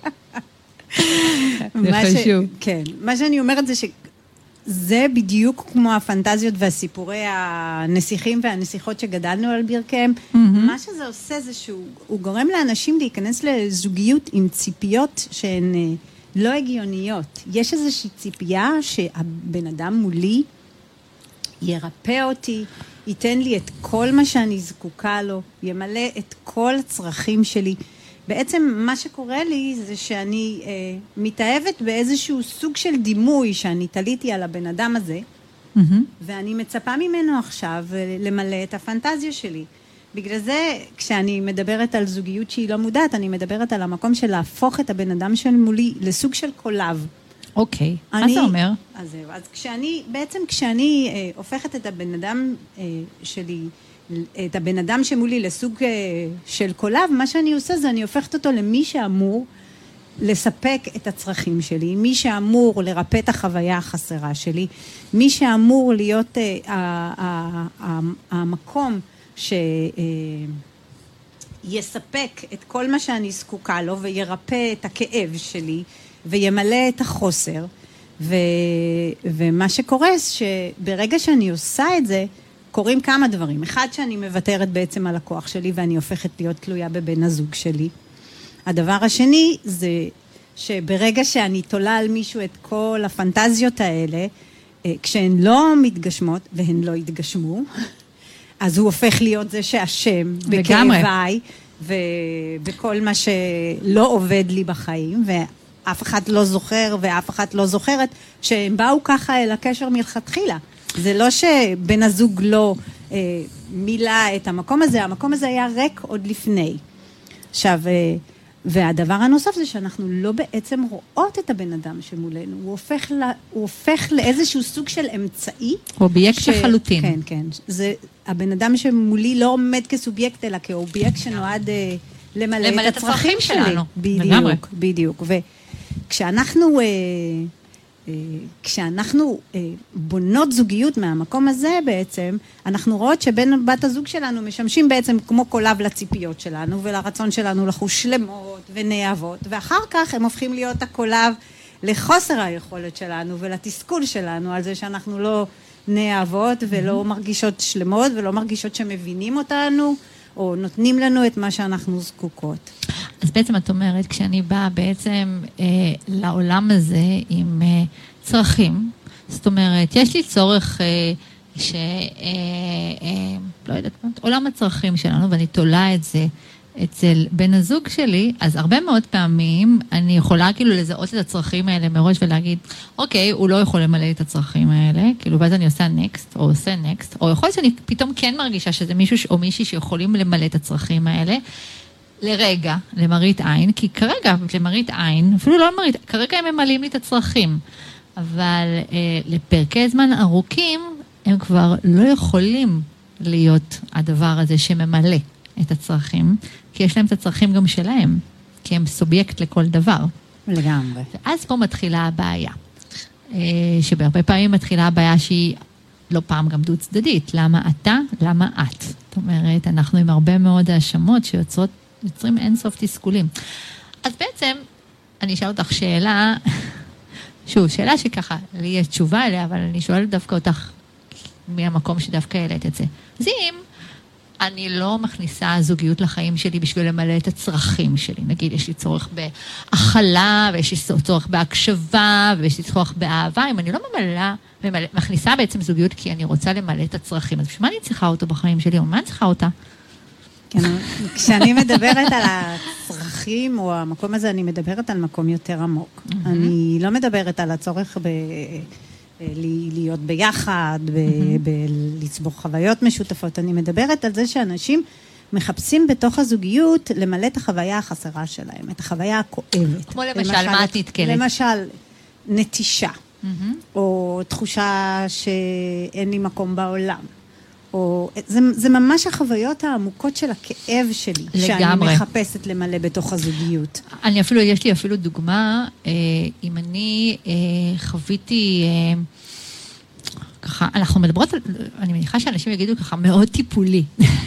זה חשוב. כן, מה שאני אומרת זה שזה בדיוק כמו הפנטזיות והסיפורי הנסיכים והנסיכות שגדלנו על ברכם. מה שזה עושה זה שהוא גורם לאנשים להיכנס לזוגיות עם ציפיות שהן לא הגיוניות. יש איזושהי ציפייה שהבן אדם מולי ירפא אותי, ייתן לי את כל מה שאני זקוקה לו, ימלא את כל הצרכים שלי. בעצם מה שקורה לי זה שאני אה, מתאהבת באיזשהו סוג של דימוי שאני תליתי על הבן אדם הזה, mm-hmm. ואני מצפה ממנו עכשיו למלא את הפנטזיה שלי. בגלל זה, כשאני מדברת על זוגיות שהיא לא מודעת, אני מדברת על המקום של להפוך את הבן אדם של מולי לסוג של קולב. אוקיי, okay. מה זה אומר? אז זהו, אז כשאני, בעצם כשאני אה, הופכת את הבן אדם אה, שלי, את הבן אדם שמולי לסוג של קולב, מה שאני עושה זה אני הופכת אותו למי שאמור לספק את הצרכים שלי, מי שאמור לרפא את החוויה החסרה שלי, מי שאמור להיות המקום שיספק את כל מה שאני זקוקה לו וירפא את הכאב שלי וימלא את החוסר. ומה שקורה שברגע שאני עושה את זה, קורים כמה דברים. אחד, שאני מוותרת בעצם על הכוח שלי, ואני הופכת להיות תלויה בבן הזוג שלי. הדבר השני, זה שברגע שאני תולה על מישהו את כל הפנטזיות האלה, כשהן לא מתגשמות, והן לא יתגשמו, אז הוא הופך להיות זה שאשם בכאביי, ובכל מה שלא עובד לי בחיים, ואף אחד לא זוכר, ואף אחד לא זוכרת, שהם באו ככה אל הקשר מלכתחילה. זה לא שבן הזוג לא אה, מילא את המקום הזה, המקום הזה היה ריק עוד לפני. עכשיו, אה, והדבר הנוסף זה שאנחנו לא בעצם רואות את הבן אדם שמולנו, הוא הופך, לה, הוא הופך לאיזשהו סוג של אמצעי. אובייקט ש... לחלוטין. כן, כן. זה, הבן אדם שמולי לא עומד כסובייקט, אלא כאובייקט שנועד אה, למלא, למלא את הצרכים שלנו. בדיוק, לגמרי. בדיוק. וכשאנחנו... אה, כשאנחנו בונות זוגיות מהמקום הזה בעצם, אנחנו רואות שבין בת הזוג שלנו משמשים בעצם כמו קולב לציפיות שלנו ולרצון שלנו לחוש שלמות ונאהבות, ואחר כך הם הופכים להיות הקולב לחוסר היכולת שלנו ולתסכול שלנו על זה שאנחנו לא נאהבות ולא מרגישות שלמות ולא מרגישות שמבינים אותנו או נותנים לנו את מה שאנחנו זקוקות. אז בעצם את אומרת, כשאני באה בעצם אה, לעולם הזה עם אה, צרכים, זאת אומרת, יש לי צורך אה, ש... אה, אה, לא יודעת, עולם הצרכים שלנו, ואני תולה את זה אצל בן הזוג שלי, אז הרבה מאוד פעמים אני יכולה כאילו לזהות את הצרכים האלה מראש ולהגיד, אוקיי, הוא לא יכול למלא את הצרכים האלה, כאילו, ואז אני עושה נקסט, או עושה נקסט, או יכול להיות שאני פתאום כן מרגישה שזה מישהו או מישהי שיכולים למלא את הצרכים האלה, לרגע, למראית עין, כי כרגע, למראית עין, אפילו לא למראית, כרגע הם ממלאים לי את הצרכים, אבל אה, לפרקי זמן ארוכים, הם כבר לא יכולים להיות הדבר הזה שממלא את הצרכים, כי יש להם את הצרכים גם שלהם, כי הם סובייקט לכל דבר. לגמרי. ואז פה מתחילה הבעיה, אה, שבהרבה פעמים מתחילה הבעיה שהיא לא פעם גם דו צדדית, למה אתה, למה את? זאת אומרת, אנחנו עם הרבה מאוד האשמות שיוצרות יוצרים אינסוף תסכולים. אז בעצם, אני אשאל אותך שאלה, שוב, שאלה שככה, לי יש תשובה אליה, אבל אני שואלת דווקא אותך מהמקום שדווקא העלית את זה. אז אם אני לא מכניסה זוגיות לחיים שלי בשביל למלא את הצרכים שלי. נגיד, יש לי צורך בהכלה, ויש לי צורך בהקשבה, ויש לי צורך באהבה. אם אני לא ממלאה, ממלא, מכניסה בעצם זוגיות כי אני רוצה למלא את הצרכים. אז בשביל מה אני צריכה אותו בחיים שלי? או מה אני צריכה אותה? כן, כשאני מדברת על הצרכים, או המקום הזה, אני מדברת על מקום יותר עמוק. אני לא מדברת על הצורך ב... להיות ביחד, לצבור חוויות משותפות. אני מדברת על זה שאנשים מחפשים בתוך הזוגיות למלא את החוויה החסרה שלהם, את החוויה הכואבת. כמו למשל, מה את נתקלת? למשל, נטישה, או תחושה שאין לי מקום בעולם. או, זה, זה ממש החוויות העמוקות של הכאב שלי, לגמרי. שאני מחפשת למלא בתוך הזוגיות. אני אפילו, יש לי אפילו דוגמה, אה, אם אני אה, חוויתי, אה, ככה, אנחנו מדברות, אני מניחה שאנשים יגידו ככה, מאוד טיפולי.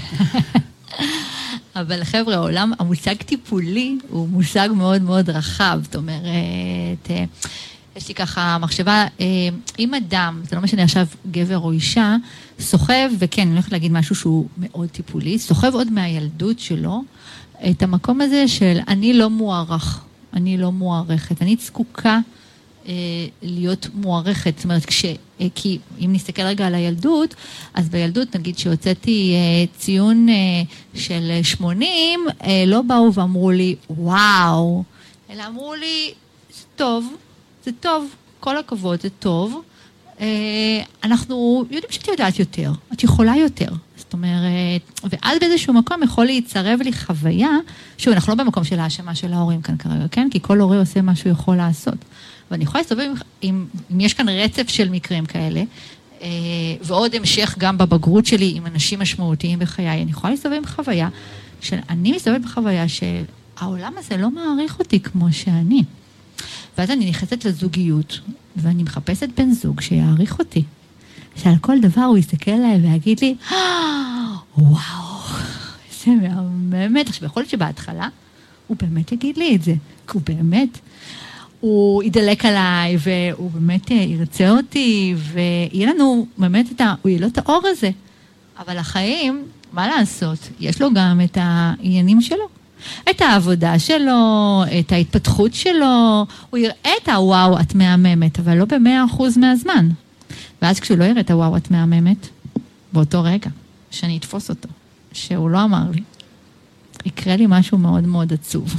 אבל חבר'ה, העולם, המושג טיפולי, הוא מושג מאוד מאוד רחב, זאת אומרת, אה, יש לי ככה מחשבה, אם אדם, זה לא משנה עכשיו גבר או אישה, סוחב, וכן, אני הולכת להגיד משהו שהוא מאוד טיפולי, סוחב עוד מהילדות שלו, את המקום הזה של אני לא מוערך, אני לא מוערכת, אני זקוקה אה, להיות מוערכת, זאת אומרת, כש, אה, כי אם נסתכל רגע על הילדות, אז בילדות נגיד שהוצאתי אה, ציון אה, של שמונים, אה, לא באו ואמרו לי, וואו, אלא אמרו לי, זה טוב, זה טוב, כל הכבוד, זה טוב. אנחנו יודעים שאת יודעת יותר, את יכולה יותר. זאת אומרת, ואז באיזשהו מקום יכול להצרב לי חוויה, שוב, אנחנו לא במקום של האשמה של ההורים כאן כרגע, כן? כי כל הורה עושה מה שהוא יכול לעשות. ואני יכולה להסתובב אם, אם יש כאן רצף של מקרים כאלה, ועוד המשך גם בבגרות שלי עם אנשים משמעותיים בחיי, אני יכולה להסתובב עם חוויה, שאני מסתובבת בחוויה שהעולם הזה לא מעריך אותי כמו שאני. ואז אני נכנסת לזוגיות, ואני מחפשת בן זוג שיעריך אותי. שעל כל דבר הוא יסתכל עליי ויגיד לי, וואו, זה באמת. עכשיו, יכול להיות שבהתחלה, הוא באמת יגיד לי את זה. כי הוא באמת, הוא ידלק עליי, והוא באמת ירצה אותי, ויהיה לנו באמת את ה... הוא יהיה לו את האור הזה. אבל החיים, מה לעשות? יש לו גם את העניינים שלו. את העבודה שלו, את ההתפתחות שלו, הוא יראה את הוואו, את מהממת, אבל לא במאה אחוז מהזמן. ואז כשהוא לא יראה את הוואו, את מהממת, באותו רגע, שאני אתפוס אותו, שהוא לא אמר לי, יקרה לי משהו מאוד מאוד עצוב.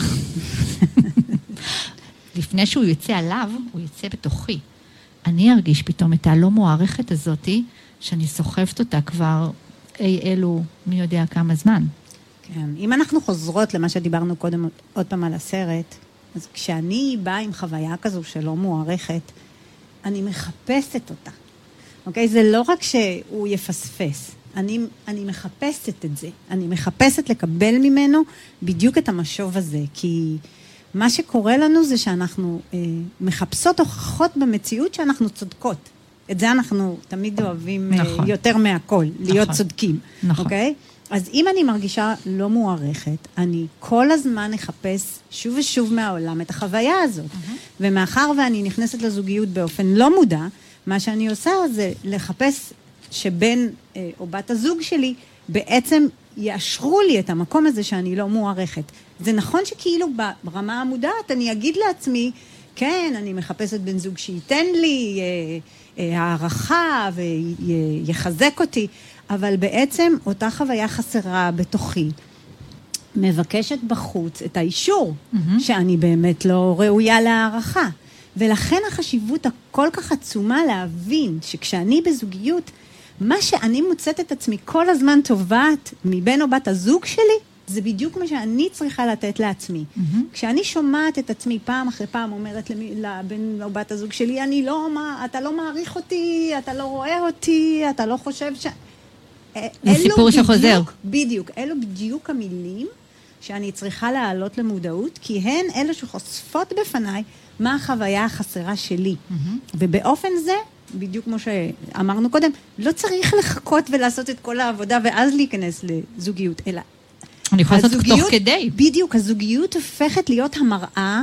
לפני שהוא יוצא עליו, הוא יצא בתוכי. אני ארגיש פתאום את הלא מוערכת הזאת, שאני סוחבת אותה כבר אי אלו, מי יודע כמה זמן. כן, אם אנחנו חוזרות למה שדיברנו קודם עוד פעם על הסרט, אז כשאני באה עם חוויה כזו שלא מוערכת, אני מחפשת אותה. אוקיי? זה לא רק שהוא יפספס, אני, אני מחפשת את זה. אני מחפשת לקבל ממנו בדיוק את המשוב הזה, כי מה שקורה לנו זה שאנחנו אה, מחפשות הוכחות במציאות שאנחנו צודקות. את זה אנחנו תמיד אוהבים נכון. אה, יותר מהכל, להיות נכון. צודקים. נכון. אוקיי? אז אם אני מרגישה לא מוערכת, אני כל הזמן אחפש שוב ושוב מהעולם את החוויה הזאת. Mm-hmm. ומאחר ואני נכנסת לזוגיות באופן לא מודע, מה שאני עושה זה לחפש שבן או בת הזוג שלי בעצם יאשרו לי את המקום הזה שאני לא מוערכת. זה נכון שכאילו ברמה המודעת אני אגיד לעצמי, כן, אני מחפשת בן זוג שייתן לי אה, אה, הערכה ויחזק אותי, אבל בעצם אותה חוויה חסרה בתוכי, מבקשת בחוץ את האישור, mm-hmm. שאני באמת לא ראויה להערכה. ולכן החשיבות הכל כך עצומה להבין שכשאני בזוגיות, מה שאני מוצאת את עצמי כל הזמן טובת מבן או בת הזוג שלי, זה בדיוק מה שאני צריכה לתת לעצמי. Mm-hmm. כשאני שומעת את עצמי פעם אחרי פעם, אומרת לבן או בת הזוג שלי, אני לא, אתה לא מעריך אותי, אתה לא רואה אותי, אתה לא חושב ש... זה סיפור שחוזר. בדיוק, אלו בדיוק המילים שאני צריכה להעלות למודעות, כי הן אלו שחושפות בפניי מה החוויה החסרה שלי. Mm-hmm. ובאופן זה, בדיוק כמו שאמרנו קודם, לא צריך לחכות ולעשות את כל העבודה ואז להיכנס לזוגיות, אלא אני יכולה לעשות תוך כדי. בדיוק, הזוגיות הופכת להיות המראה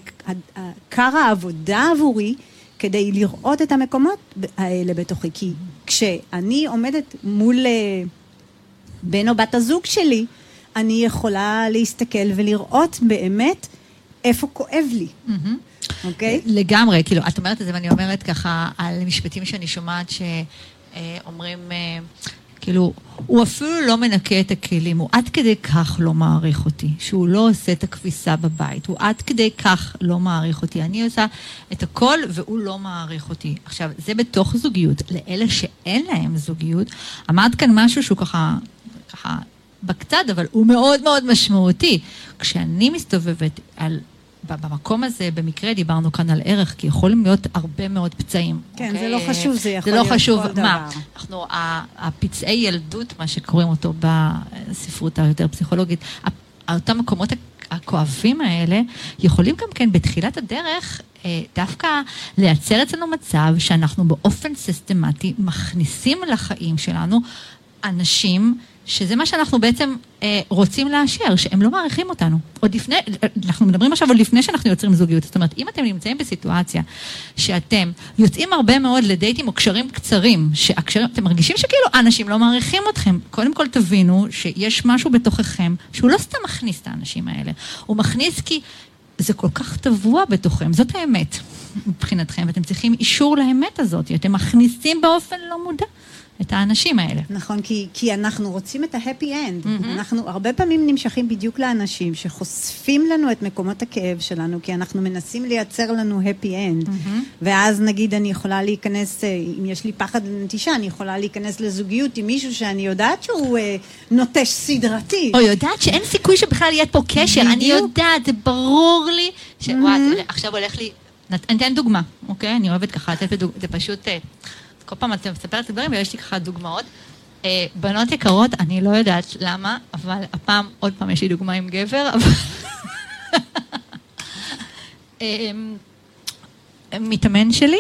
וקר העבודה עבורי, כדי לראות את המקומות האלה בתוכי. כי כשאני עומדת מול בן או בת הזוג שלי, אני יכולה להסתכל ולראות באמת איפה כואב לי. אוקיי? לגמרי, כאילו, את אומרת את זה, ואני אומרת ככה, על משפטים שאני שומעת שאומרים, כאילו, הוא אפילו לא מנקה את הכלים, הוא עד כדי כך לא מעריך אותי, שהוא לא עושה את הכביסה בבית, הוא עד כדי כך לא מעריך אותי, אני עושה את הכל והוא לא מעריך אותי. עכשיו, זה בתוך זוגיות, לאלה שאין להם זוגיות, אמרת כאן משהו שהוא ככה, ככה, בקצת, אבל הוא מאוד מאוד משמעותי. כשאני מסתובבת על, במקום הזה, במקרה דיברנו כאן על ערך, כי יכולים להיות הרבה מאוד פצעים. כן, אוקיי? זה לא חשוב, זה יכול זה להיות לא חשוב, כל דבר. מה? אנחנו, הפצעי ילדות, מה שקוראים אותו בספרות היותר פסיכולוגית, אותם מקומות הכואבים האלה, יכולים גם כן בתחילת הדרך, דווקא לייצר אצלנו מצב שאנחנו באופן סיסטמטי מכניסים לחיים שלנו אנשים שזה מה שאנחנו בעצם אה, רוצים לאשר, שהם לא מעריכים אותנו. עוד לפני, אנחנו מדברים עכשיו עוד לפני שאנחנו יוצרים זוגיות. זאת אומרת, אם אתם נמצאים בסיטואציה שאתם יוצאים הרבה מאוד לדייטים או קשרים קצרים, שהקשרים, אתם מרגישים שכאילו אנשים לא מעריכים אתכם. קודם כל תבינו שיש משהו בתוככם, שהוא לא סתם מכניס את האנשים האלה. הוא מכניס כי זה כל כך טבוע בתוכם. זאת האמת מבחינתכם, ואתם צריכים אישור לאמת הזאת. אתם מכניסים באופן לא מודע את האנשים האלה. נכון, כי, כי אנחנו רוצים את ה-happy end. Mm-hmm. אנחנו הרבה פעמים נמשכים בדיוק לאנשים שחושפים לנו את מקומות הכאב שלנו, כי אנחנו מנסים לייצר לנו happy end. Mm-hmm. ואז נגיד אני יכולה להיכנס, אם יש לי פחד לנטישה, אני יכולה להיכנס לזוגיות עם מישהו שאני יודעת שהוא אה, נוטש סדרתי. או יודעת שאין סיכוי שבכלל יהיה פה קשר. בדיוק. אני יודעת, זה ברור לי. ש... Mm-hmm. וואט, עכשיו הולך לי, אני אתן דוגמה, אוקיי? אני אוהבת ככה, לתת בדוג... זה פשוט... כל פעם את מספרת את הדברים, ויש לי ככה דוגמאות. בנות יקרות, אני לא יודעת למה, אבל הפעם, עוד פעם יש לי דוגמה עם גבר, אבל... מתאמן שלי,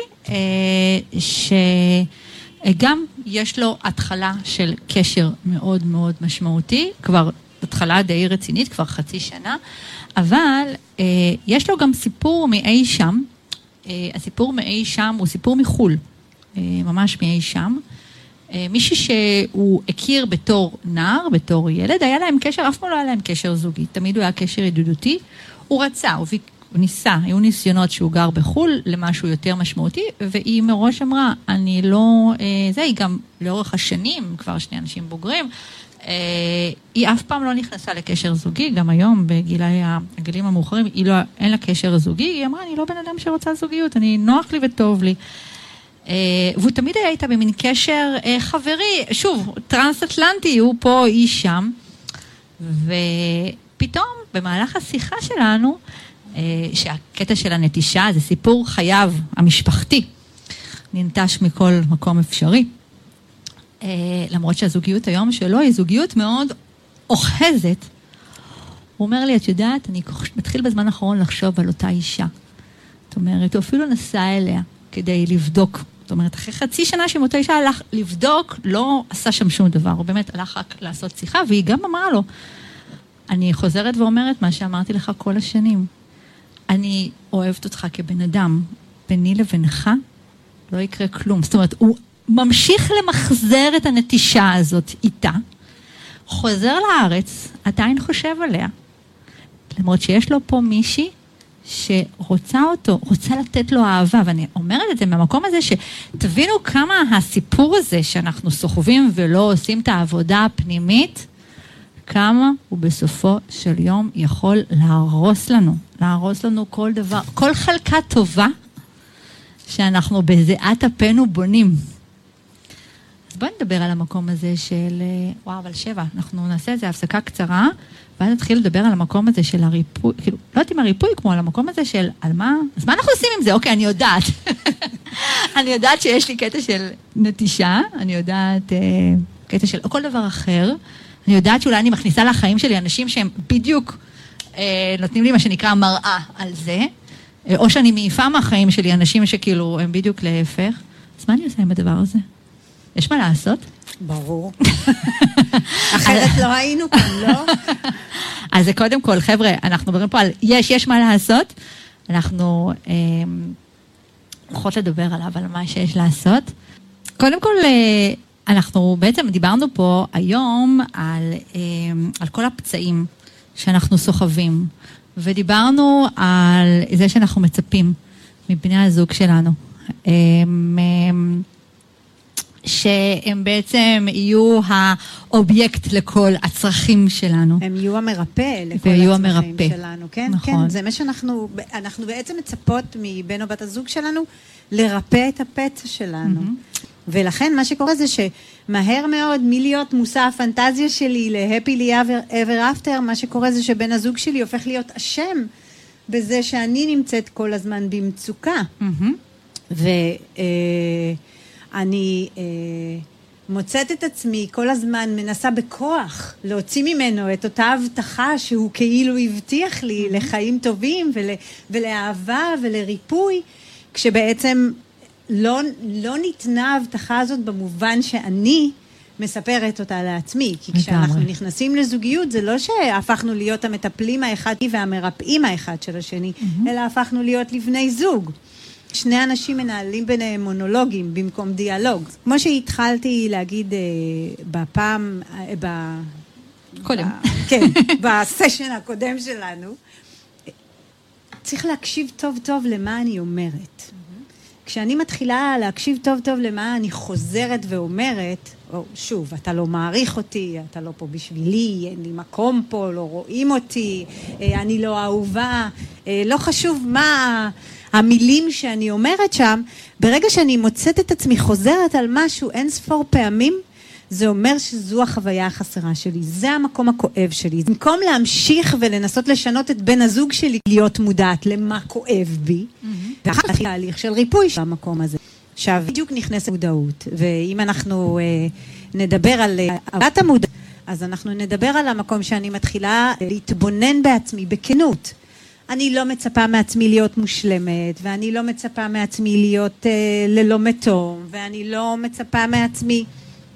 שגם יש לו התחלה של קשר מאוד מאוד משמעותי, כבר התחלה די רצינית, כבר חצי שנה, אבל יש לו גם סיפור מאי שם, הסיפור מאי שם הוא סיפור מחול. ממש מאי שם. מישהי שהוא הכיר בתור נער, בתור ילד, היה להם קשר, אף פעם לא היה להם קשר זוגי, תמיד הוא היה קשר ידידותי, הוא רצה, הוא ניסה, היו ניסיונות שהוא גר בחול למשהו יותר משמעותי, והיא מראש אמרה, אני לא, זה, היא גם לאורך השנים, כבר שני אנשים בוגרים, היא אף פעם לא נכנסה לקשר זוגי, גם היום בגילי הגילים המאוחרים, היא לא, אין לה קשר זוגי, היא אמרה, אני לא בן אדם שרוצה זוגיות, אני נוח לי וטוב לי. והוא תמיד היה איתה במין קשר חברי, שוב, טרנס-אטלנטי, הוא פה, היא שם, ופתאום במהלך השיחה שלנו, שהקטע של הנטישה, זה סיפור חייו המשפחתי, ננטש מכל מקום אפשרי, למרות שהזוגיות היום שלו היא זוגיות מאוד אוחזת, הוא אומר לי, את יודעת, אני מתחיל בזמן האחרון לחשוב על אותה אישה, זאת אומרת, הוא אפילו נסע אליה, כדי לבדוק. זאת אומרת, אחרי חצי שנה שמותו אישה הלך לבדוק, לא עשה שם שום דבר. הוא באמת הלך רק לעשות שיחה, והיא גם אמרה לו, אני חוזרת ואומרת מה שאמרתי לך כל השנים. אני אוהבת אותך כבן אדם. ביני לבינך לא יקרה כלום. זאת אומרת, הוא ממשיך למחזר את הנטישה הזאת איתה, חוזר לארץ, עדיין חושב עליה. למרות שיש לו פה מישהי, שרוצה אותו, רוצה לתת לו אהבה, ואני אומרת את זה מהמקום הזה שתבינו כמה הסיפור הזה שאנחנו סוחבים ולא עושים את העבודה הפנימית, כמה הוא בסופו של יום יכול להרוס לנו, להרוס לנו כל דבר, כל חלקה טובה שאנחנו בזיעת אפנו בונים. אז בואי נדבר על המקום הזה של, וואו, אבל שבע, אנחנו נעשה איזו הפסקה קצרה, ואז נתחיל לדבר על המקום הזה של הריפוי, כאילו, לא יודעת אם הריפוי, כמו על המקום הזה של, על מה? אז מה אנחנו עושים עם זה? אוקיי, אני יודעת. אני יודעת שיש לי קטע של נטישה, אני יודעת אה, קטע של כל דבר אחר, אני יודעת שאולי אני מכניסה לחיים שלי אנשים שהם בדיוק אה, נותנים לי מה שנקרא מראה על זה, אה, או שאני מעיפה מהחיים שלי אנשים שכאילו הם בדיוק להפך. אז מה אני עושה עם הדבר הזה? יש מה לעשות? ברור. אחרת לא היינו כאן, לא? אז זה קודם כל, חבר'ה, אנחנו מדברים פה על יש, יש מה לעשות. אנחנו אה, הולכות לדבר עליו, על מה שיש לעשות. קודם כל, אה, אנחנו בעצם דיברנו פה היום על, על כל הפצעים שאנחנו סוחבים, ודיברנו על זה שאנחנו מצפים מבני הזוג שלנו, שהם בעצם יהיו האובייקט לכל הצרכים שלנו. הם יהיו המרפא לכל הצרכים המרפא. שלנו, כן? נכון. כן, זה מה שאנחנו, אנחנו בעצם מצפות מבן או בת הזוג שלנו, לרפא את הפצע שלנו. Mm-hmm. ולכן מה שקורה זה שמהר מאוד מלהיות מושא הפנטזיה שלי ל-happily ever after, מה שקורה זה שבן הזוג שלי הופך להיות אשם בזה שאני נמצאת כל הזמן במצוקה. Mm-hmm. ואני אה, מוצאת את עצמי כל הזמן מנסה בכוח להוציא ממנו את אותה הבטחה שהוא כאילו הבטיח לי mm-hmm. לחיים טובים ול, ולאהבה ולריפוי, כשבעצם לא, לא ניתנה ההבטחה הזאת במובן שאני מספרת אותה לעצמי. כי כשאנחנו נכנסים לזוגיות, זה לא שהפכנו להיות המטפלים האחד והמרפאים האחד של השני, mm-hmm. אלא הפכנו להיות לבני זוג. שני אנשים מנהלים ביניהם מונולוגים במקום דיאלוג. כמו שהתחלתי להגיד אה, בפעם, אה, ב... קודם. ב, כן, בסשן הקודם שלנו, צריך להקשיב טוב טוב למה אני אומרת. כשאני מתחילה להקשיב טוב טוב למה אני חוזרת ואומרת, או שוב, אתה לא מעריך אותי, אתה לא פה בשבילי, אין לי מקום פה, לא רואים אותי, אני לא אהובה, לא חשוב מה המילים שאני אומרת שם, ברגע שאני מוצאת את עצמי חוזרת על משהו אין ספור פעמים, זה אומר שזו החוויה החסרה שלי, זה המקום הכואב שלי. במקום להמשיך ולנסות לשנות את בן הזוג שלי, להיות מודעת למה כואב בי, ואחר כך תהליך של ריפוי במקום הזה. עכשיו, בדיוק נכנסת מודעות, ואם אנחנו אה, נדבר על עבודת המודעות, אז אנחנו נדבר על המקום שאני מתחילה להתבונן בעצמי, בכנות. אני לא מצפה מעצמי להיות מושלמת, ואני לא מצפה מעצמי להיות אה, ללא מתום, ואני לא מצפה מעצמי...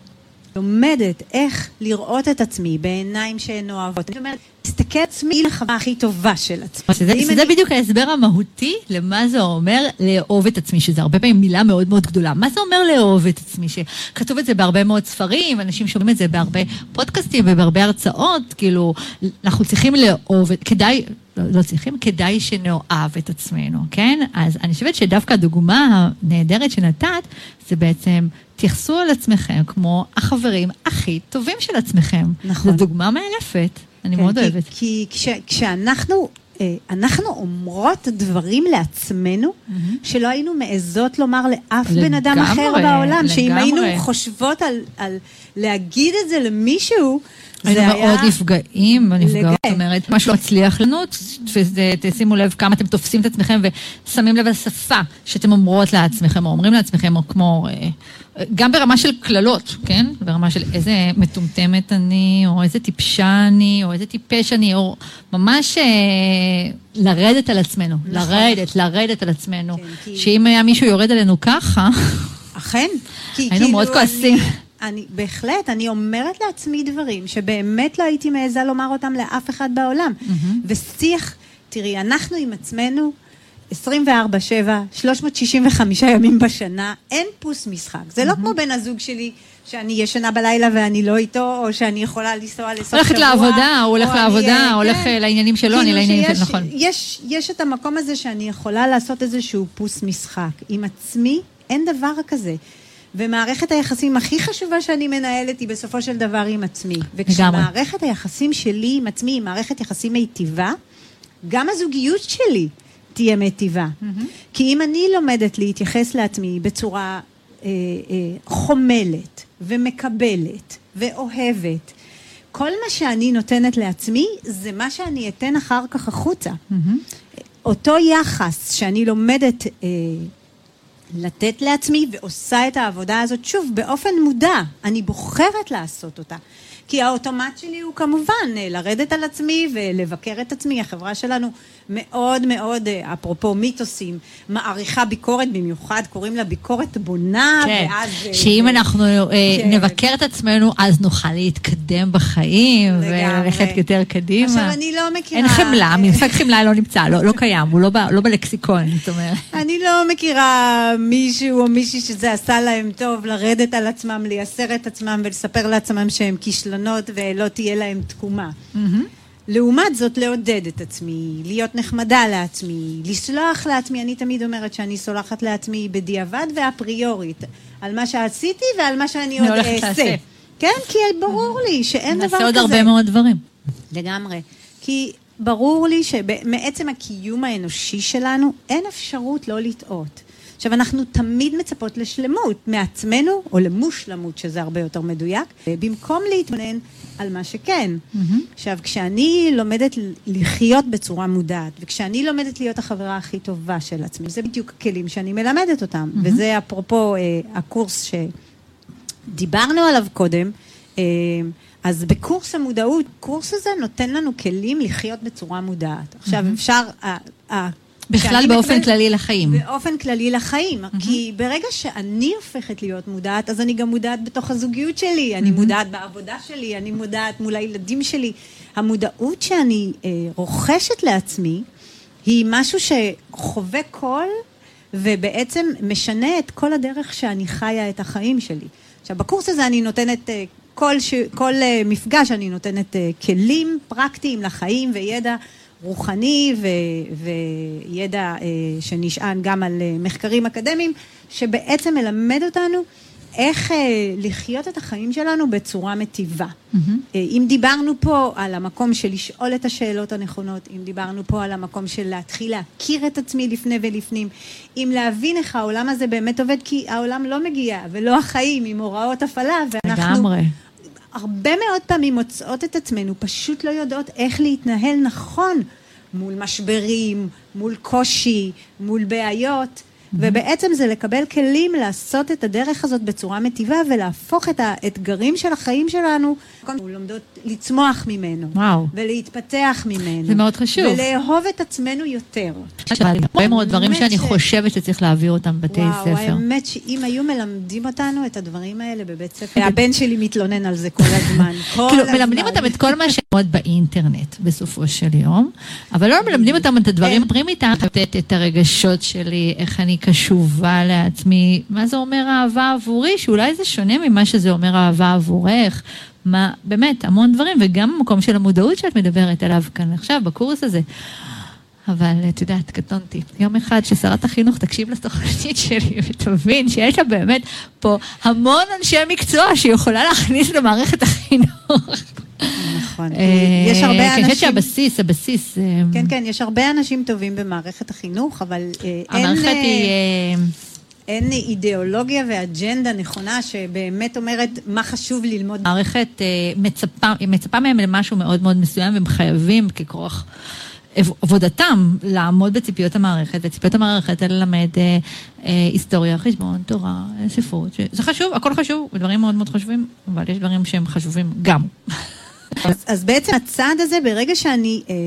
לומדת איך לראות את עצמי בעיניים שהן אוהבות. אני אומרת, תסתכל עצמי לחווה הכי טובה של עצמי. שזה, שזה אני... בדיוק ההסבר המהותי למה זה אומר לאהוב את עצמי, שזה הרבה פעמים מילה מאוד מאוד גדולה. מה זה אומר לאהוב את עצמי? שכתוב את זה בהרבה מאוד ספרים, אנשים שומעים את זה בהרבה פודקאסטים ובהרבה הרצאות, כאילו, אנחנו צריכים לאהוב, כדאי, לא, לא צריכים, כדאי שנאהב את עצמנו, כן? אז אני חושבת שדווקא הדוגמה הנהדרת שנתת, זה בעצם... תייחסו על עצמכם כמו החברים הכי טובים של עצמכם. נכון. זו דוגמה מאלפת. אני כן, מאוד כי, אוהבת. כי כש, כשאנחנו אנחנו אומרות דברים לעצמנו, mm-hmm. שלא היינו מעזות לומר לאף לגמרי, בן אדם אחר בעולם. לגמרי. שאם היינו חושבות על, על להגיד את זה למישהו, היינו מאוד נפגעים, ונפגעות, זאת אומרת, משהו הצליח לנו, ותשימו לב כמה אתם תופסים את עצמכם, ושמים לב לשפה שאתם אומרות לעצמכם, או אומרים לעצמכם, או כמו, גם ברמה של כללות, כן? ברמה של איזה מטומטמת אני, או איזה טיפשה אני, או איזה טיפש אני, או ממש לרדת על עצמנו, לרדת, לרדת על עצמנו, שאם היה מישהו יורד עלינו ככה, אכן, היינו מאוד כועסים. אני, בהחלט, אני אומרת לעצמי דברים שבאמת לא הייתי מעזה לומר אותם לאף אחד בעולם. Mm-hmm. ושיח, תראי, אנחנו עם עצמנו עשרים וארבע שבע, שלוש מאות שישים וחמישה ימים בשנה, אין פוס משחק. זה mm-hmm. לא כמו בן הזוג שלי, שאני ישנה בלילה ואני לא איתו, או שאני יכולה לנסוע לסוף שבוע. הולכת לעבודה, הוא הולך לעבודה, הולך לעניינים שלו, אני לעניינים של נכון. יש, יש את המקום הזה שאני יכולה לעשות איזשהו פוס משחק. עם עצמי אין דבר כזה. ומערכת היחסים הכי חשובה שאני מנהלת היא בסופו של דבר עם עצמי. וכשמערכת היחסים שלי עם עצמי היא מערכת יחסים מיטיבה, גם הזוגיות שלי תהיה מיטיבה. Mm-hmm. כי אם אני לומדת להתייחס לעצמי בצורה אה, אה, חומלת ומקבלת ואוהבת, כל מה שאני נותנת לעצמי זה מה שאני אתן אחר כך החוצה. Mm-hmm. אותו יחס שאני לומדת אה, לתת לעצמי ועושה את העבודה הזאת, שוב, באופן מודע, אני בוחרת לעשות אותה. כי האוטומט שלי הוא כמובן לרדת על עצמי ולבקר את עצמי. החברה שלנו מאוד מאוד, אפרופו מיתוסים, מעריכה ביקורת, במיוחד קוראים לה ביקורת בונה, כן. ואז... שאם ו... אנחנו כן. נבקר את עצמנו, אז נוכל להתקדם בחיים, וללכת יותר קדימה. עכשיו, אני לא מכירה... אין חמלה, מושג חמלה לא נמצא, לא, לא קיים, הוא לא, ב, לא בלקסיקון, זאת אומרת. אני לא מכירה מישהו או מישהי שזה עשה להם טוב, לרדת על עצמם, לייסר את עצמם ולספר לעצמם שהם כישלונות ולא תהיה להם תקומה. Mm-hmm. לעומת זאת, לעודד את עצמי, להיות נחמדה לעצמי, לסלוח לעצמי, אני תמיד אומרת שאני סולחת לעצמי בדיעבד והפריורית, על מה שעשיתי ועל מה שאני עוד אעשה. כן, כי ברור לי שאין דבר כזה. נעשה עוד הרבה מאוד דברים. לגמרי. כי ברור לי שמעצם הקיום האנושי שלנו, אין אפשרות לא לטעות. עכשיו, אנחנו תמיד מצפות לשלמות מעצמנו, או למושלמות, שזה הרבה יותר מדויק, במקום להתבונן על מה שכן. Mm-hmm. עכשיו, כשאני לומדת לחיות בצורה מודעת, וכשאני לומדת להיות החברה הכי טובה של עצמי, זה בדיוק הכלים שאני מלמדת אותם, mm-hmm. וזה אפרופו אה, הקורס שדיברנו עליו קודם, אה, אז בקורס המודעות, הקורס הזה נותן לנו כלים לחיות בצורה מודעת. עכשיו, mm-hmm. אפשר... אה, אה, בכלל באופן מתמד... כללי לחיים. באופן כללי לחיים, mm-hmm. כי ברגע שאני הופכת להיות מודעת, אז אני גם מודעת בתוך הזוגיות שלי, mm-hmm. אני מודעת בעבודה שלי, אני מודעת מול הילדים שלי. המודעות שאני אה, רוכשת לעצמי, היא משהו שחווה קול, ובעצם משנה את כל הדרך שאני חיה את החיים שלי. עכשיו, בקורס הזה אני נותנת... אה, כל, ש... כל uh, מפגש אני נותנת uh, כלים פרקטיים לחיים וידע רוחני ו... וידע uh, שנשען גם על uh, מחקרים אקדמיים, שבעצם מלמד אותנו איך uh, לחיות את החיים שלנו בצורה מטיבה. Mm-hmm. Uh, אם דיברנו פה על המקום של לשאול את השאלות הנכונות, אם דיברנו פה על המקום של להתחיל להכיר את עצמי לפני ולפנים, אם להבין איך העולם הזה באמת עובד, כי העולם לא מגיע, ולא החיים עם הוראות הפעלה, ואנחנו... לגמרי. הרבה מאוד פעמים מוצאות את עצמנו, פשוט לא יודעות איך להתנהל נכון מול משברים, מול קושי, מול בעיות, ובעצם זה לקבל כלים לעשות את הדרך הזאת בצורה מטיבה, ולהפוך את האתגרים של החיים שלנו, לומדות לצמוח ממנו, וואו. ולהתפתח ממנו. זה מאוד חשוב. ולאהוב את עצמנו יותר. הרבה מאוד דברים שאני ש... חושבת שצריך להעביר אותם בבתי וואו, ספר. וואו, האמת שאם היו מלמדים אותנו את הדברים האלה בבית ספר, הבן שלי מתלונן על זה כל הזמן. כל כאילו, הזמן. מלמדים אותם את כל מה שעוד באינטרנט בסופו של יום, אבל לא מלמדים אותם את הדברים, מדברים איתם, לתת את הרגשות שלי, איך אני קשובה לעצמי, מה זה אומר אהבה עבורי, שאולי זה שונה ממה שזה אומר אהבה עבורך, מה, באמת, המון דברים, וגם המקום של המודעות שאת מדברת עליו כאן עכשיו, בקורס הזה. אבל את יודעת, קטונתי, יום אחד ששרת החינוך תקשיב לתוכנית שלי ותבין שיש לה באמת פה המון אנשי מקצוע שיכולה להכניס למערכת החינוך. נכון. יש הרבה אנשים... אני חושבת שהבסיס, הבסיס... כן, כן, יש הרבה אנשים טובים במערכת החינוך, אבל אין... המערכת היא... אין אידיאולוגיה ואג'נדה נכונה שבאמת אומרת מה חשוב ללמוד. המערכת מצפה, מצפה מהם למשהו מאוד מאוד מסוים, והם חייבים ככוח עבודתם לעמוד בציפיות המערכת, וציפיות המערכת ללמד אה, אה, היסטוריה, חשבון, תורה, ספרות. זה חשוב, הכל חשוב, דברים מאוד מאוד חשובים, אבל יש דברים שהם חשובים גם. אז, אז בעצם הצעד הזה, ברגע שאני אה,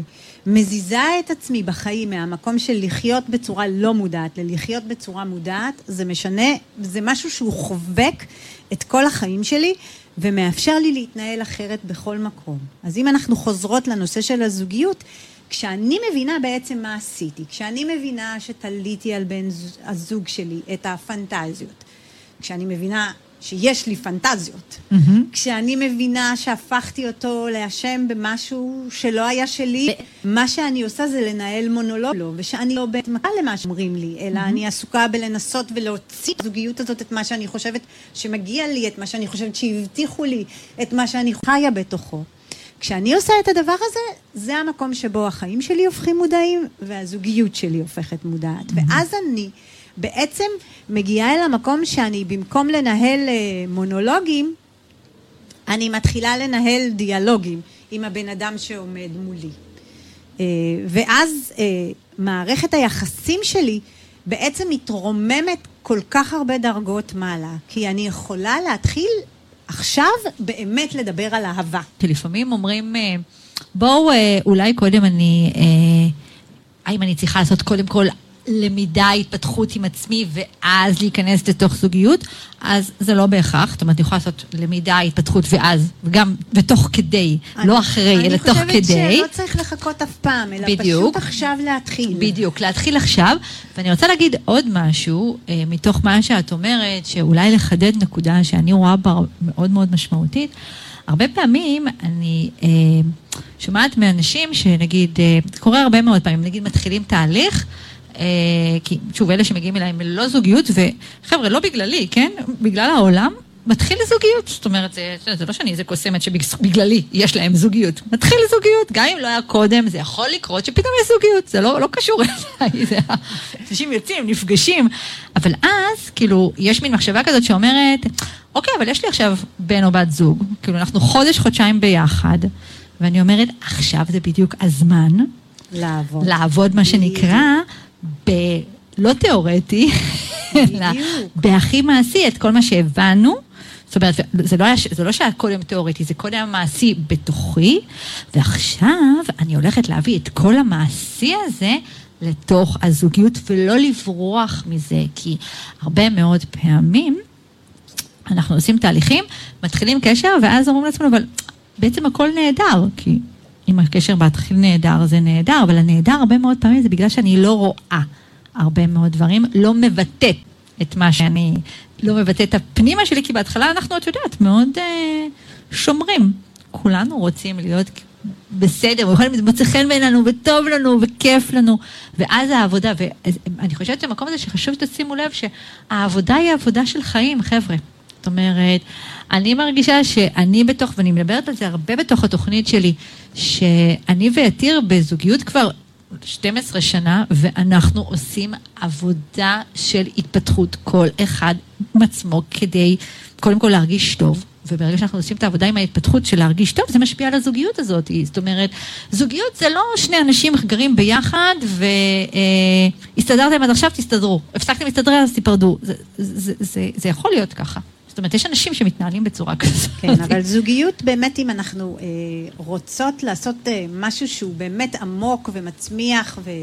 מזיזה את עצמי בחיים מהמקום של לחיות בצורה לא מודעת, ללחיות בצורה מודעת, זה משנה, זה משהו שהוא חובק את כל החיים שלי, ומאפשר לי להתנהל אחרת בכל מקום. אז אם אנחנו חוזרות לנושא של הזוגיות, כשאני מבינה בעצם מה עשיתי, כשאני מבינה שתליתי על בן הזוג שלי את הפנטזיות, כשאני מבינה שיש לי פנטזיות, mm-hmm. כשאני מבינה שהפכתי אותו לאשם במשהו שלא היה שלי, מה שאני עושה זה לנהל מונולוג, ושאני לא בהתמקה למה שאומרים לי, אלא mm-hmm. אני עסוקה בלנסות ולהוציא הזוגיות הזאת את מה שאני חושבת שמגיע לי, את מה שאני חושבת שהבטיחו לי, את מה שאני חיה בתוכו. כשאני עושה את הדבר הזה, זה המקום שבו החיים שלי הופכים מודעים, והזוגיות שלי הופכת מודעת. Mm-hmm. ואז אני בעצם מגיעה אל המקום שאני במקום לנהל מונולוגים, אני מתחילה לנהל דיאלוגים עם הבן אדם שעומד מולי. ואז מערכת היחסים שלי בעצם מתרוממת כל כך הרבה דרגות מעלה, כי אני יכולה להתחיל עכשיו באמת לדבר על אהבה. שלפעמים אומרים, בואו אולי קודם אני האם אני צריכה לעשות קודם כל למידה, התפתחות עם עצמי, ואז להיכנס לתוך זוגיות, אז זה לא בהכרח. זאת אומרת, אני יכולה לעשות למידה, התפתחות, ואז, וגם בתוך כדי, לא אחרי, אלא תוך כדי. אני חושבת שלא צריך לחכות אף פעם, אלא פשוט עכשיו להתחיל. בדיוק, להתחיל עכשיו. ואני רוצה להגיד עוד משהו, מתוך מה שאת אומרת, שאולי לחדד נקודה שאני רואה בה מאוד מאוד משמעותית. הרבה פעמים אני אה, שומעת מאנשים שנגיד, אה, קורה הרבה מאוד פעמים, נגיד מתחילים תהליך, כי שוב, אלה שמגיעים אליי הם לא זוגיות, וחבר'ה, לא בגללי, כן? בגלל העולם, מתחיל זוגיות. זאת אומרת, זה, זה לא שאני איזה קוסמת שבגללי יש להם זוגיות. מתחיל זוגיות, גם אם לא היה קודם, זה יכול לקרות שפתאום יש זוגיות. זה לא, לא קשור אליי, זה אנשים יוצאים, נפגשים. אבל אז, כאילו, יש מין מחשבה כזאת שאומרת, אוקיי, אבל יש לי עכשיו בן או בת זוג, כאילו, אנחנו חודש, חודשיים ביחד, ואני אומרת, עכשיו זה בדיוק הזמן, לעבוד. לעבוד מה שנקרא, בלא תיאורטי, אלא בהכי מעשי את כל מה שהבנו. זאת אומרת, זה לא, זה לא שהיה קודם תיאורטי, זה קודם מעשי בתוכי, ועכשיו אני הולכת להביא את כל המעשי הזה לתוך הזוגיות, ולא לברוח מזה, כי הרבה מאוד פעמים אנחנו עושים תהליכים, מתחילים קשר, ואז אומרים לעצמנו, אבל בעצם הכל נהדר, כי אם הקשר בהתחיל נהדר, זה נהדר, אבל הנהדר הרבה מאוד פעמים זה בגלל שאני לא רואה הרבה מאוד דברים, לא מבטאת את מה שאני, לא מבטאת את הפנימה שלי, כי בהתחלה אנחנו, את יודעת, מאוד אה, שומרים. כולנו רוצים להיות בסדר, ויכולים למצוא חן בינינו, וטוב לנו, וכיף לנו, ואז העבודה, ואני חושבת שהמקום הזה שחשוב שתשימו לב, שהעבודה היא עבודה של חיים, חבר'ה. זאת אומרת, אני מרגישה שאני בתוך, ואני מדברת על זה הרבה בתוך התוכנית שלי, שאני ויתיר בזוגיות כבר שתים עשרה שנה, ואנחנו עושים עבודה של התפתחות כל אחד עם עצמו, כדי קודם כל להרגיש טוב, וברגע שאנחנו עושים את העבודה עם ההתפתחות של להרגיש טוב, זה משפיע על הזוגיות הזאת. זאת אומרת, זוגיות זה לא שני אנשים גרים ביחד, והסתדרתם עד עכשיו, תסתדרו. הפסקתם להסתדר, אז תיפרדו. זה, זה, זה, זה יכול להיות ככה. זאת אומרת, יש אנשים שמתנהלים בצורה כזאת. כן, אבל זוגיות באמת, אם אנחנו אה, רוצות לעשות אה, משהו שהוא באמת עמוק ומצמיח ו...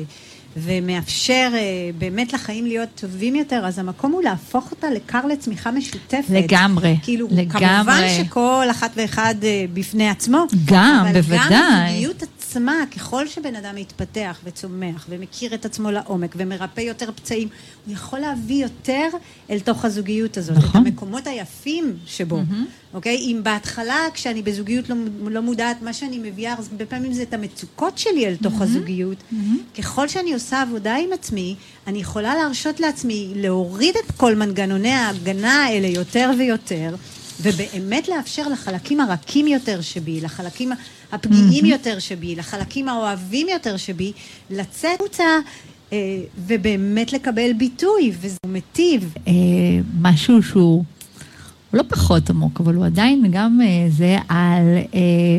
ומאפשר באמת לחיים להיות טובים יותר, אז המקום הוא להפוך אותה לקר לצמיחה משותפת. לגמרי, כאילו, לגמרי. כמובן שכל אחת ואחד בפני עצמו. גם, בוודאי. אבל גם הזוגיות עצמה, ככל שבן אדם מתפתח וצומח, ומכיר את עצמו לעומק, ומרפא יותר פצעים, הוא יכול להביא יותר אל תוך הזוגיות הזאת. נכון. את המקומות היפים שבו. Mm-hmm. אוקיי? אם בהתחלה, כשאני בזוגיות לא, לא מודעת, מה שאני מביאה, אז בפעמים זה את המצוקות שלי אל תוך mm-hmm. הזוגיות. Mm-hmm. ככל שאני עושה עבודה עם עצמי, אני יכולה להרשות לעצמי להוריד את כל מנגנוני ההגנה האלה יותר ויותר, ובאמת לאפשר לחלקים הרכים יותר שבי, לחלקים הפגיעים mm-hmm. יותר שבי, לחלקים האוהבים יותר שבי, לצאת הוצא, אה, ובאמת לקבל ביטוי, וזה מטיב. אה, משהו שהוא... הוא לא פחות עמוק, אבל הוא עדיין גם זה על אה,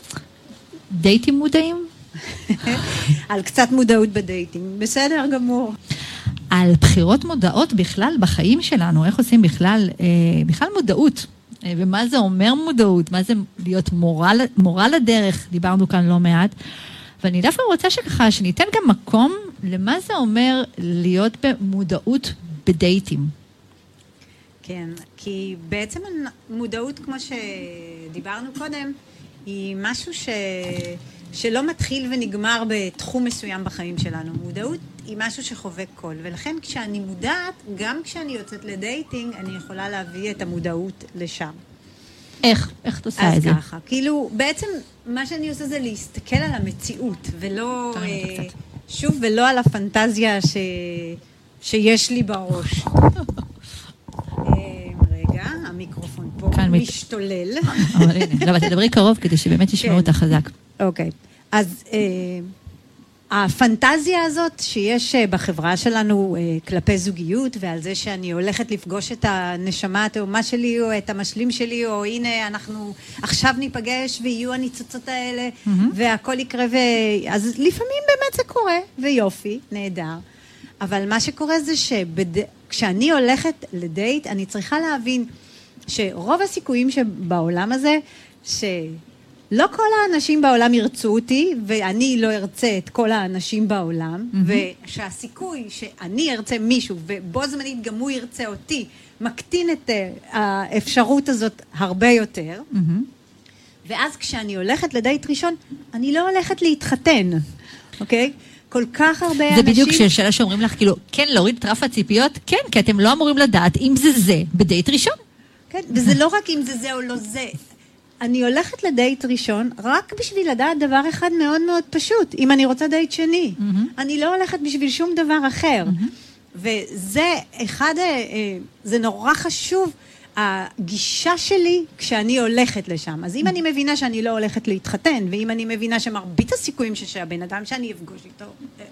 דייטים מודעים. על קצת מודעות בדייטים, בסדר גמור. על בחירות מודעות בכלל בחיים שלנו, איך עושים בכלל, אה, בכלל מודעות, אה, ומה זה אומר מודעות, מה זה להיות מורל, מורל הדרך, דיברנו כאן לא מעט, ואני דווקא רוצה שככה, שניתן גם מקום למה זה אומר להיות במודעות בדייטים. כן, כי בעצם מודעות, כמו שדיברנו קודם, היא משהו ש... שלא מתחיל ונגמר בתחום מסוים בחיים שלנו. מודעות היא משהו שחווה כל, ולכן כשאני מודעת, גם כשאני יוצאת לדייטינג, אני יכולה להביא את המודעות לשם. איך? איך את עושה את זה? אז ככה, כאילו, בעצם מה שאני עושה זה להסתכל על המציאות, ולא, אה, שוב, ולא על הפנטזיה ש... שיש לי בראש. רגע, המיקרופון פה משתולל. אבל הנה, לא, תדברי קרוב כדי שבאמת ישמעו אותה חזק. אוקיי, אז הפנטזיה הזאת שיש בחברה שלנו כלפי זוגיות, ועל זה שאני הולכת לפגוש את הנשמה התאומה שלי, או את המשלים שלי, או הנה אנחנו עכשיו ניפגש, ויהיו הניצוצות האלה, והכל יקרה, אז לפעמים באמת זה קורה, ויופי, נהדר. אבל מה שקורה זה שכשאני הולכת לדייט, אני צריכה להבין שרוב הסיכויים שבעולם הזה, לא כל האנשים בעולם ירצו אותי, ואני לא ארצה את כל האנשים בעולם, mm-hmm. ושהסיכוי שאני ארצה מישהו, ובו זמנית גם הוא ירצה אותי, מקטין את האפשרות הזאת הרבה יותר. Mm-hmm. ואז כשאני הולכת לדייט ראשון, אני לא הולכת להתחתן, אוקיי? כל כך הרבה זה אנשים... זה בדיוק שאלה שאומרים לך, כאילו, כן, להוריד את רף הציפיות, כן, כי אתם לא אמורים לדעת אם זה זה בדייט ראשון. כן, וזה לא רק אם זה זה או לא זה. אני הולכת לדייט ראשון רק בשביל לדעת דבר אחד מאוד מאוד פשוט, אם אני רוצה דייט שני. Mm-hmm. אני לא הולכת בשביל שום דבר אחר. Mm-hmm. וזה אחד, זה נורא חשוב, הגישה שלי כשאני הולכת לשם. אז אם אני מבינה שאני לא הולכת להתחתן, ואם אני מבינה שמרבית הסיכויים שהבן אדם שאני אפגוש איתו,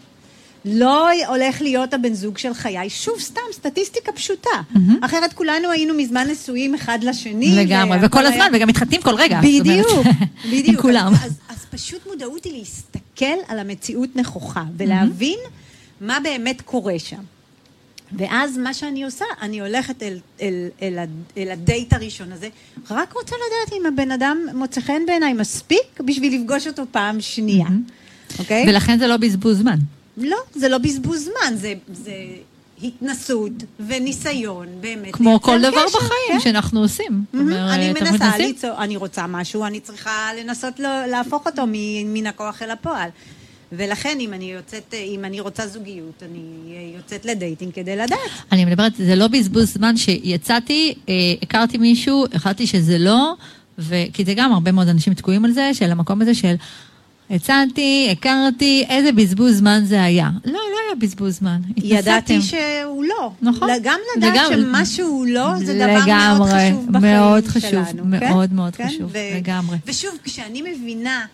לא הולך להיות הבן זוג של חיי, שוב סתם, סטטיסטיקה פשוטה. אחרת כולנו היינו מזמן נשואים אחד לשני. לגמרי, וכל הזמן, וגם מתחתנים כל רגע. בדיוק, בדיוק. עם כולם. אז פשוט מודעות היא להסתכל על המציאות נכוחה, ולהבין מה באמת קורה שם. ואז מה שאני עושה, אני הולכת אל, אל, אל, אל הדייט הראשון הזה, רק רוצה לדעת אם הבן אדם מוצא חן בעיניי מספיק, בשביל לפגוש אותו פעם שנייה. אוקיי? ולכן זה לא בזבוז זמן. לא, זה לא בזבוז זמן, זה, זה התנסות וניסיון, באמת. כמו כל דבר בחיים כן? שאנחנו עושים. אומר, אני מנסה ליצור, אני רוצה משהו, אני צריכה לנסות לא, להפוך אותו מן הכוח אל הפועל. ולכן אם אני יוצאת, אם אני רוצה זוגיות, אני יוצאת לדייטינג כדי לדעת. אני מדברת, זה לא בזבוז זמן שיצאתי, הכרתי מישהו, החלטתי שזה לא, כי זה גם הרבה מאוד אנשים תקועים על זה, של המקום הזה של יצאתי, הכרתי, איזה בזבוז זמן זה היה. לא, לא היה בזבוז זמן. ידעתי שהוא לא. נכון. גם לדעת שמשהו לא, זה דבר מאוד חשוב בחיים שלנו. מאוד מאוד חשוב, לגמרי. ושוב, כשאני מבינה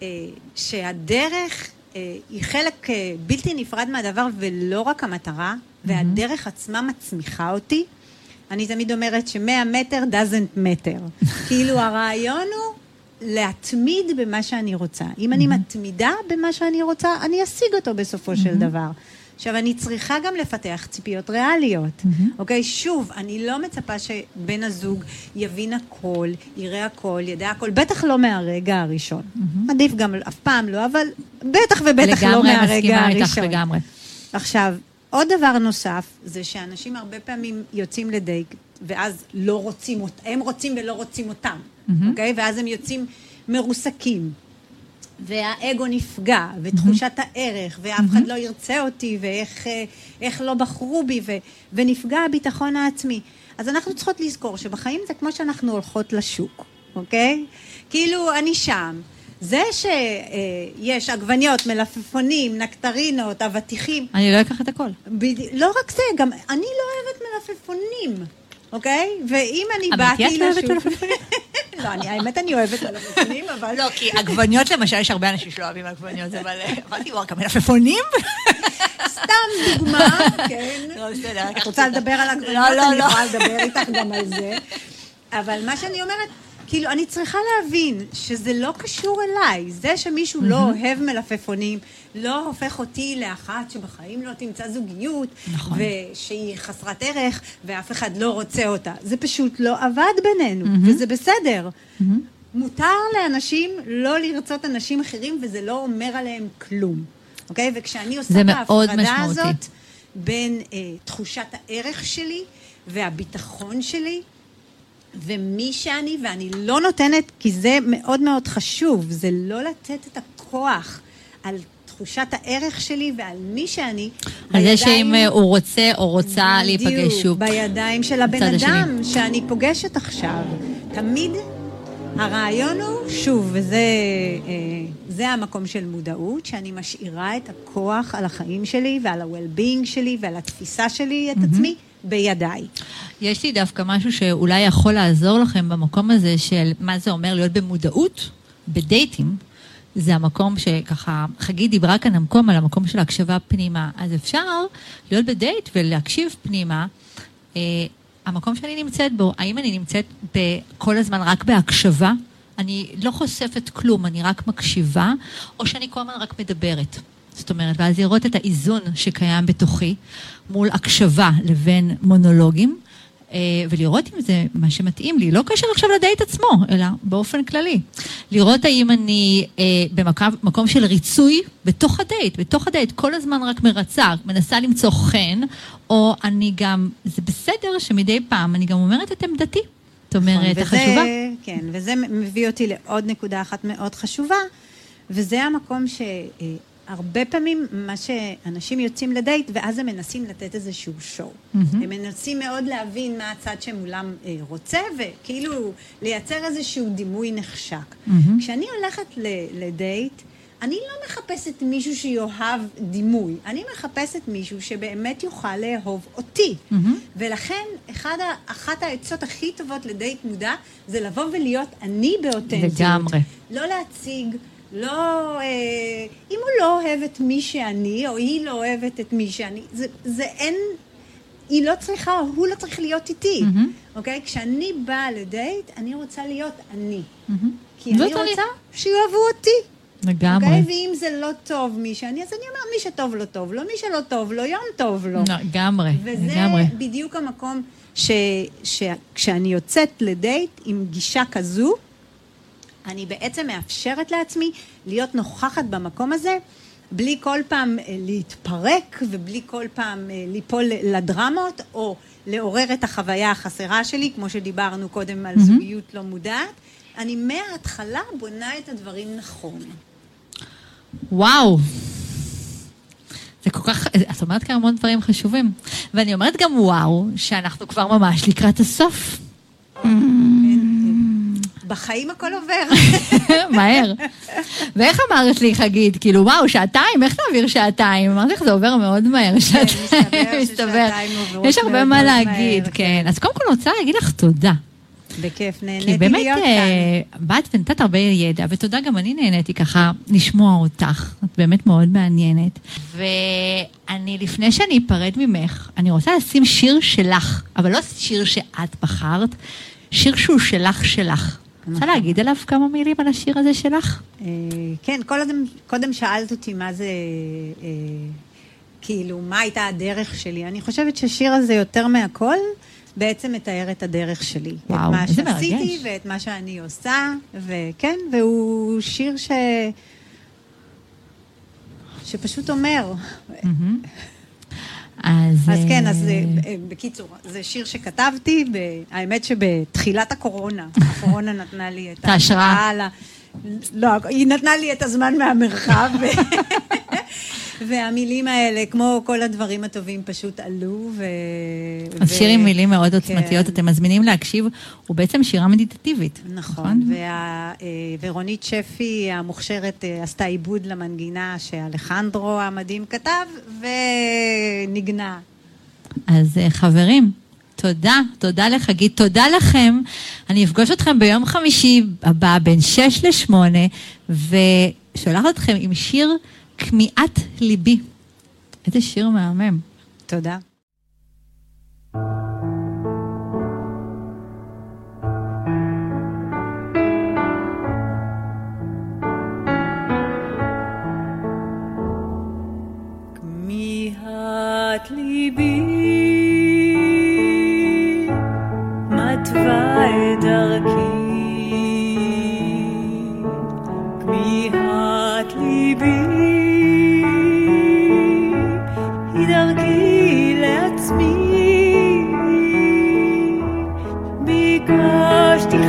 שהדרך היא חלק בלתי נפרד מהדבר ולא רק המטרה, והדרך עצמה מצמיחה אותי, אני תמיד אומרת ש-מאה מטר doesn't matter. כאילו הרעיון הוא להתמיד במה שאני רוצה. אם אני מתמידה במה שאני רוצה, אני אשיג אותו בסופו של דבר. עכשיו, אני צריכה גם לפתח ציפיות ריאליות. אוקיי? שוב, אני לא מצפה שבן הזוג יבין הכל, יראה הכל, ידע הכל, בטח לא מהרגע הראשון. עדיף גם אף פעם לא, אבל בטח ובטח לא מהרגע הראשון. לגמרי. עכשיו, עוד דבר נוסף, זה שאנשים הרבה פעמים יוצאים לדייט, ואז לא רוצים אותם, הם רוצים ולא רוצים אותם. אוקיי? ואז הם יוצאים מרוסקים. והאגו נפגע, ותחושת הערך, ואף אחד לא ירצה אותי, ואיך איך לא בחרו בי, ו, ונפגע הביטחון העצמי. אז אנחנו צריכות לזכור שבחיים זה כמו שאנחנו הולכות לשוק, אוקיי? כאילו אני שם. זה שיש עגבניות, מלפפונים, נקטרינות, אבטיחים. אני לא אקח את הכל. בד... לא רק זה, גם אני לא אוהבת מלפפונים. אוקיי? ואם אני באתי לשוק... אבל את אוהבת מלפפונים? לא, האמת אני אוהבת מלפפונים, אבל... לא, כי עגבניות למשל, יש הרבה אנשים שלא אוהבים עגבניות, אבל אמרתי, וואו, גם מלפפונים? סתם דוגמה, כן. לא, בסדר. את רוצה לדבר על עגבניות? אני יכולה לדבר איתך גם על זה. אבל מה שאני אומרת, כאילו, אני צריכה להבין שזה לא קשור אליי. זה שמישהו לא אוהב מלפפונים, לא הופך אותי לאחת שבחיים לא תמצא זוגיות, ושהיא חסרת ערך, ואף אחד לא רוצה אותה. זה פשוט לא עבד בינינו, וזה בסדר. מותר לאנשים לא לרצות אנשים אחרים, וזה לא אומר עליהם כלום. אוקיי? וכשאני עושה את ההפרדה הזאת, בין תחושת הערך שלי, והביטחון שלי, ומי שאני, ואני לא נותנת, כי זה מאוד מאוד חשוב, זה לא לתת את הכוח על תחושת הערך שלי ועל מי שאני. על זה שאם הוא רוצה או רוצה להיפגש שוב. בידיים של הבן אדם שאני פוגשת עכשיו. תמיד הרעיון הוא, שוב, וזה זה המקום של מודעות, שאני משאירה את הכוח על החיים שלי ועל ה-well-being שלי ועל התפיסה שלי את עצמי. בידיי. יש לי דווקא משהו שאולי יכול לעזור לכם במקום הזה של מה זה אומר להיות במודעות, בדייטים. זה המקום שככה, חגי דיברה כאן המקום על המקום של ההקשבה פנימה. אז אפשר להיות בדייט ולהקשיב פנימה. אה, המקום שאני נמצאת בו, האם אני נמצאת כל הזמן רק בהקשבה? אני לא חושפת כלום, אני רק מקשיבה, או שאני כל הזמן רק מדברת. זאת אומרת, ואז לראות את האיזון שקיים בתוכי, מול הקשבה לבין מונולוגים, ולראות אם זה מה שמתאים לי, לא קשר עכשיו לדייט עצמו, אלא באופן כללי. לראות האם אני אה, במקום של ריצוי בתוך הדייט, בתוך הדייט, כל הזמן רק מרצה, מנסה למצוא חן, או אני גם, זה בסדר שמדי פעם אני גם אומרת את עמדתי. זאת אומרת, החשובה. כן, וזה מביא אותי לעוד נקודה אחת מאוד חשובה, וזה המקום שהרבה פעמים מה שאנשים יוצאים לדייט, ואז הם מנסים לתת איזשהו שואו. הם מנסים מאוד להבין מה הצד שמולם רוצה, וכאילו לייצר איזשהו דימוי נחשק. כשאני הולכת לדייט, אני לא מחפשת מישהו שיאהב דימוי, אני מחפשת מישהו שבאמת יוכל לאהוב אותי. Mm-hmm. ולכן, אחד, אחת העצות הכי טובות לדייט מודע, זה לבוא ולהיות אני באותנטיות. לגמרי. לא להציג, לא, אה, אם הוא לא אוהב את מי שאני, או היא לא אוהבת את מי שאני, זה, זה אין, היא לא צריכה, הוא לא צריך להיות איתי. Mm-hmm. אוקיי? כשאני באה לדייט, אני רוצה להיות אני. Mm-hmm. כי אני רוצה אני... שיאהבו אותי. לגמרי. Okay, ואם זה לא טוב מי שאני, אז אני אומר, מי שטוב לא טוב לו, מי שלא טוב לו, יום טוב לו. לגמרי, וזה לגמרי. בדיוק המקום ש, שכשאני יוצאת לדייט עם גישה כזו, אני בעצם מאפשרת לעצמי להיות נוכחת במקום הזה, בלי כל פעם להתפרק, ובלי כל פעם ליפול לדרמות, או לעורר את החוויה החסרה שלי, כמו שדיברנו קודם על mm-hmm. זוגיות לא מודעת. אני מההתחלה בונה את הדברים נכון. וואו. זה כל כך, את אומרת כאן המון דברים חשובים. ואני אומרת גם וואו, שאנחנו כבר ממש לקראת הסוף. בחיים הכל עובר. מהר. ואיך אמרת לי, חגית, כאילו, וואו, שעתיים, איך תעביר שעתיים? אמרתי לך, זה עובר מאוד מהר. מסתבר. יש הרבה מה להגיד, כן. אז קודם כל אני רוצה להגיד לך תודה. בכיף, נהניתי להיות כאן. כי באמת, באת ונתת הרבה ידע, ותודה גם אני נהניתי ככה לשמוע אותך. את באמת מאוד מעניינת. ואני, לפני שאני אפרד ממך, אני רוצה לשים שיר שלך, אבל לא שיר שאת בחרת, שיר שהוא שלך שלך. רוצה להגיד עליו כמה מילים על השיר הזה שלך? כן, קודם שאלת אותי מה זה, כאילו, מה הייתה הדרך שלי. אני חושבת שהשיר הזה יותר מהכל, בעצם מתאר את הדרך שלי. וואו, את מה שעשיתי ואת מה שאני עושה, וכן, והוא שיר ש... שפשוט אומר. אז... אז כן, אז בקיצור, זה שיר שכתבתי, האמת שבתחילת הקורונה, הקורונה נתנה לי את ההשראה. לא, היא נתנה לי את הזמן מהמרחב, והמילים האלה, כמו כל הדברים הטובים, פשוט עלו. אז שיר עם מילים מאוד עוצמתיות, אתם מזמינים להקשיב, הוא בעצם שירה מדיטטיבית. נכון, ורונית שפי המוכשרת עשתה עיבוד למנגינה שאלחנדרו המדהים כתב, ונגנה. אז חברים, תודה, תודה לחגית, תודה לכם. אני אפגוש אתכם ביום חמישי הבא, בין שש לשמונה, ושולח אתכם עם שיר כמיעת ליבי. איזה שיר מהמם. תודה. כמיעת ליבי מתווה את דרכי, כמיעת ליבי היא דרכי לעצמי, ביקשתי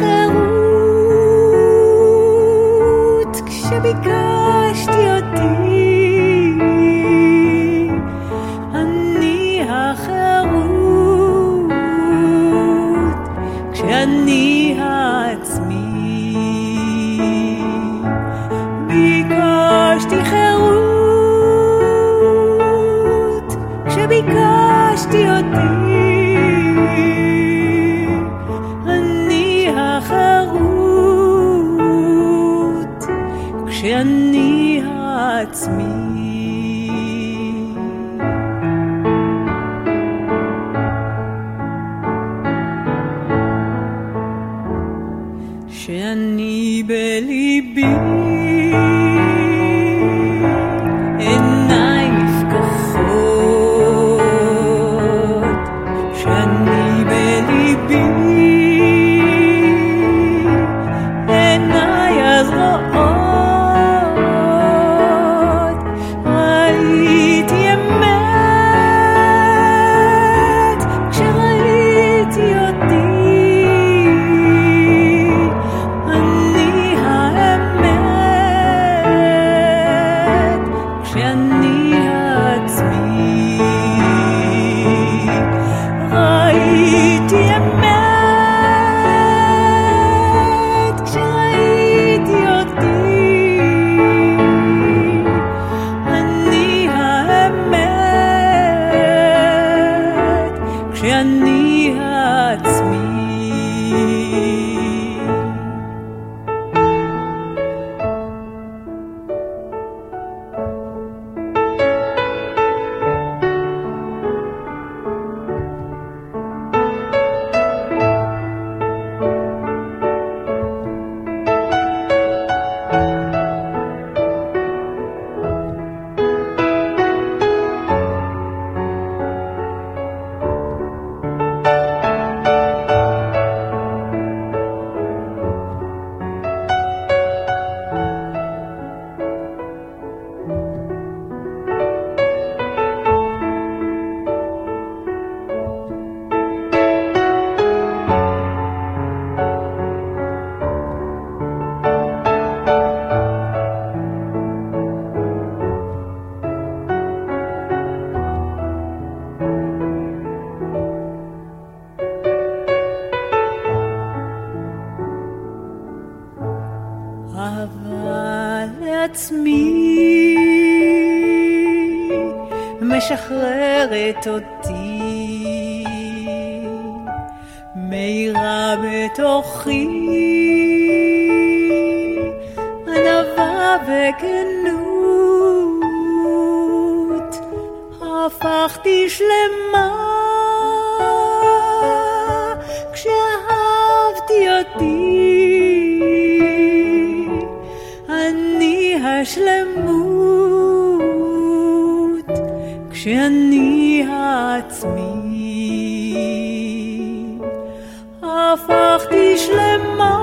חירות כשביקשתי אותי, אני החירות כשאני העצמי, ביקשתי חירות כשביקשתי אותי, אני החירות כשאני העצמי. שאני בליבי עיניי נפקחות, שאני בליבי עיניי אז אהבה לעצמי משחררת אותי, מאירה בתוכי ענווה וכנות, הפכתי שלמה כשאהבתי אותי, אני השלמות כשאני העצמי, הפכתי שלמה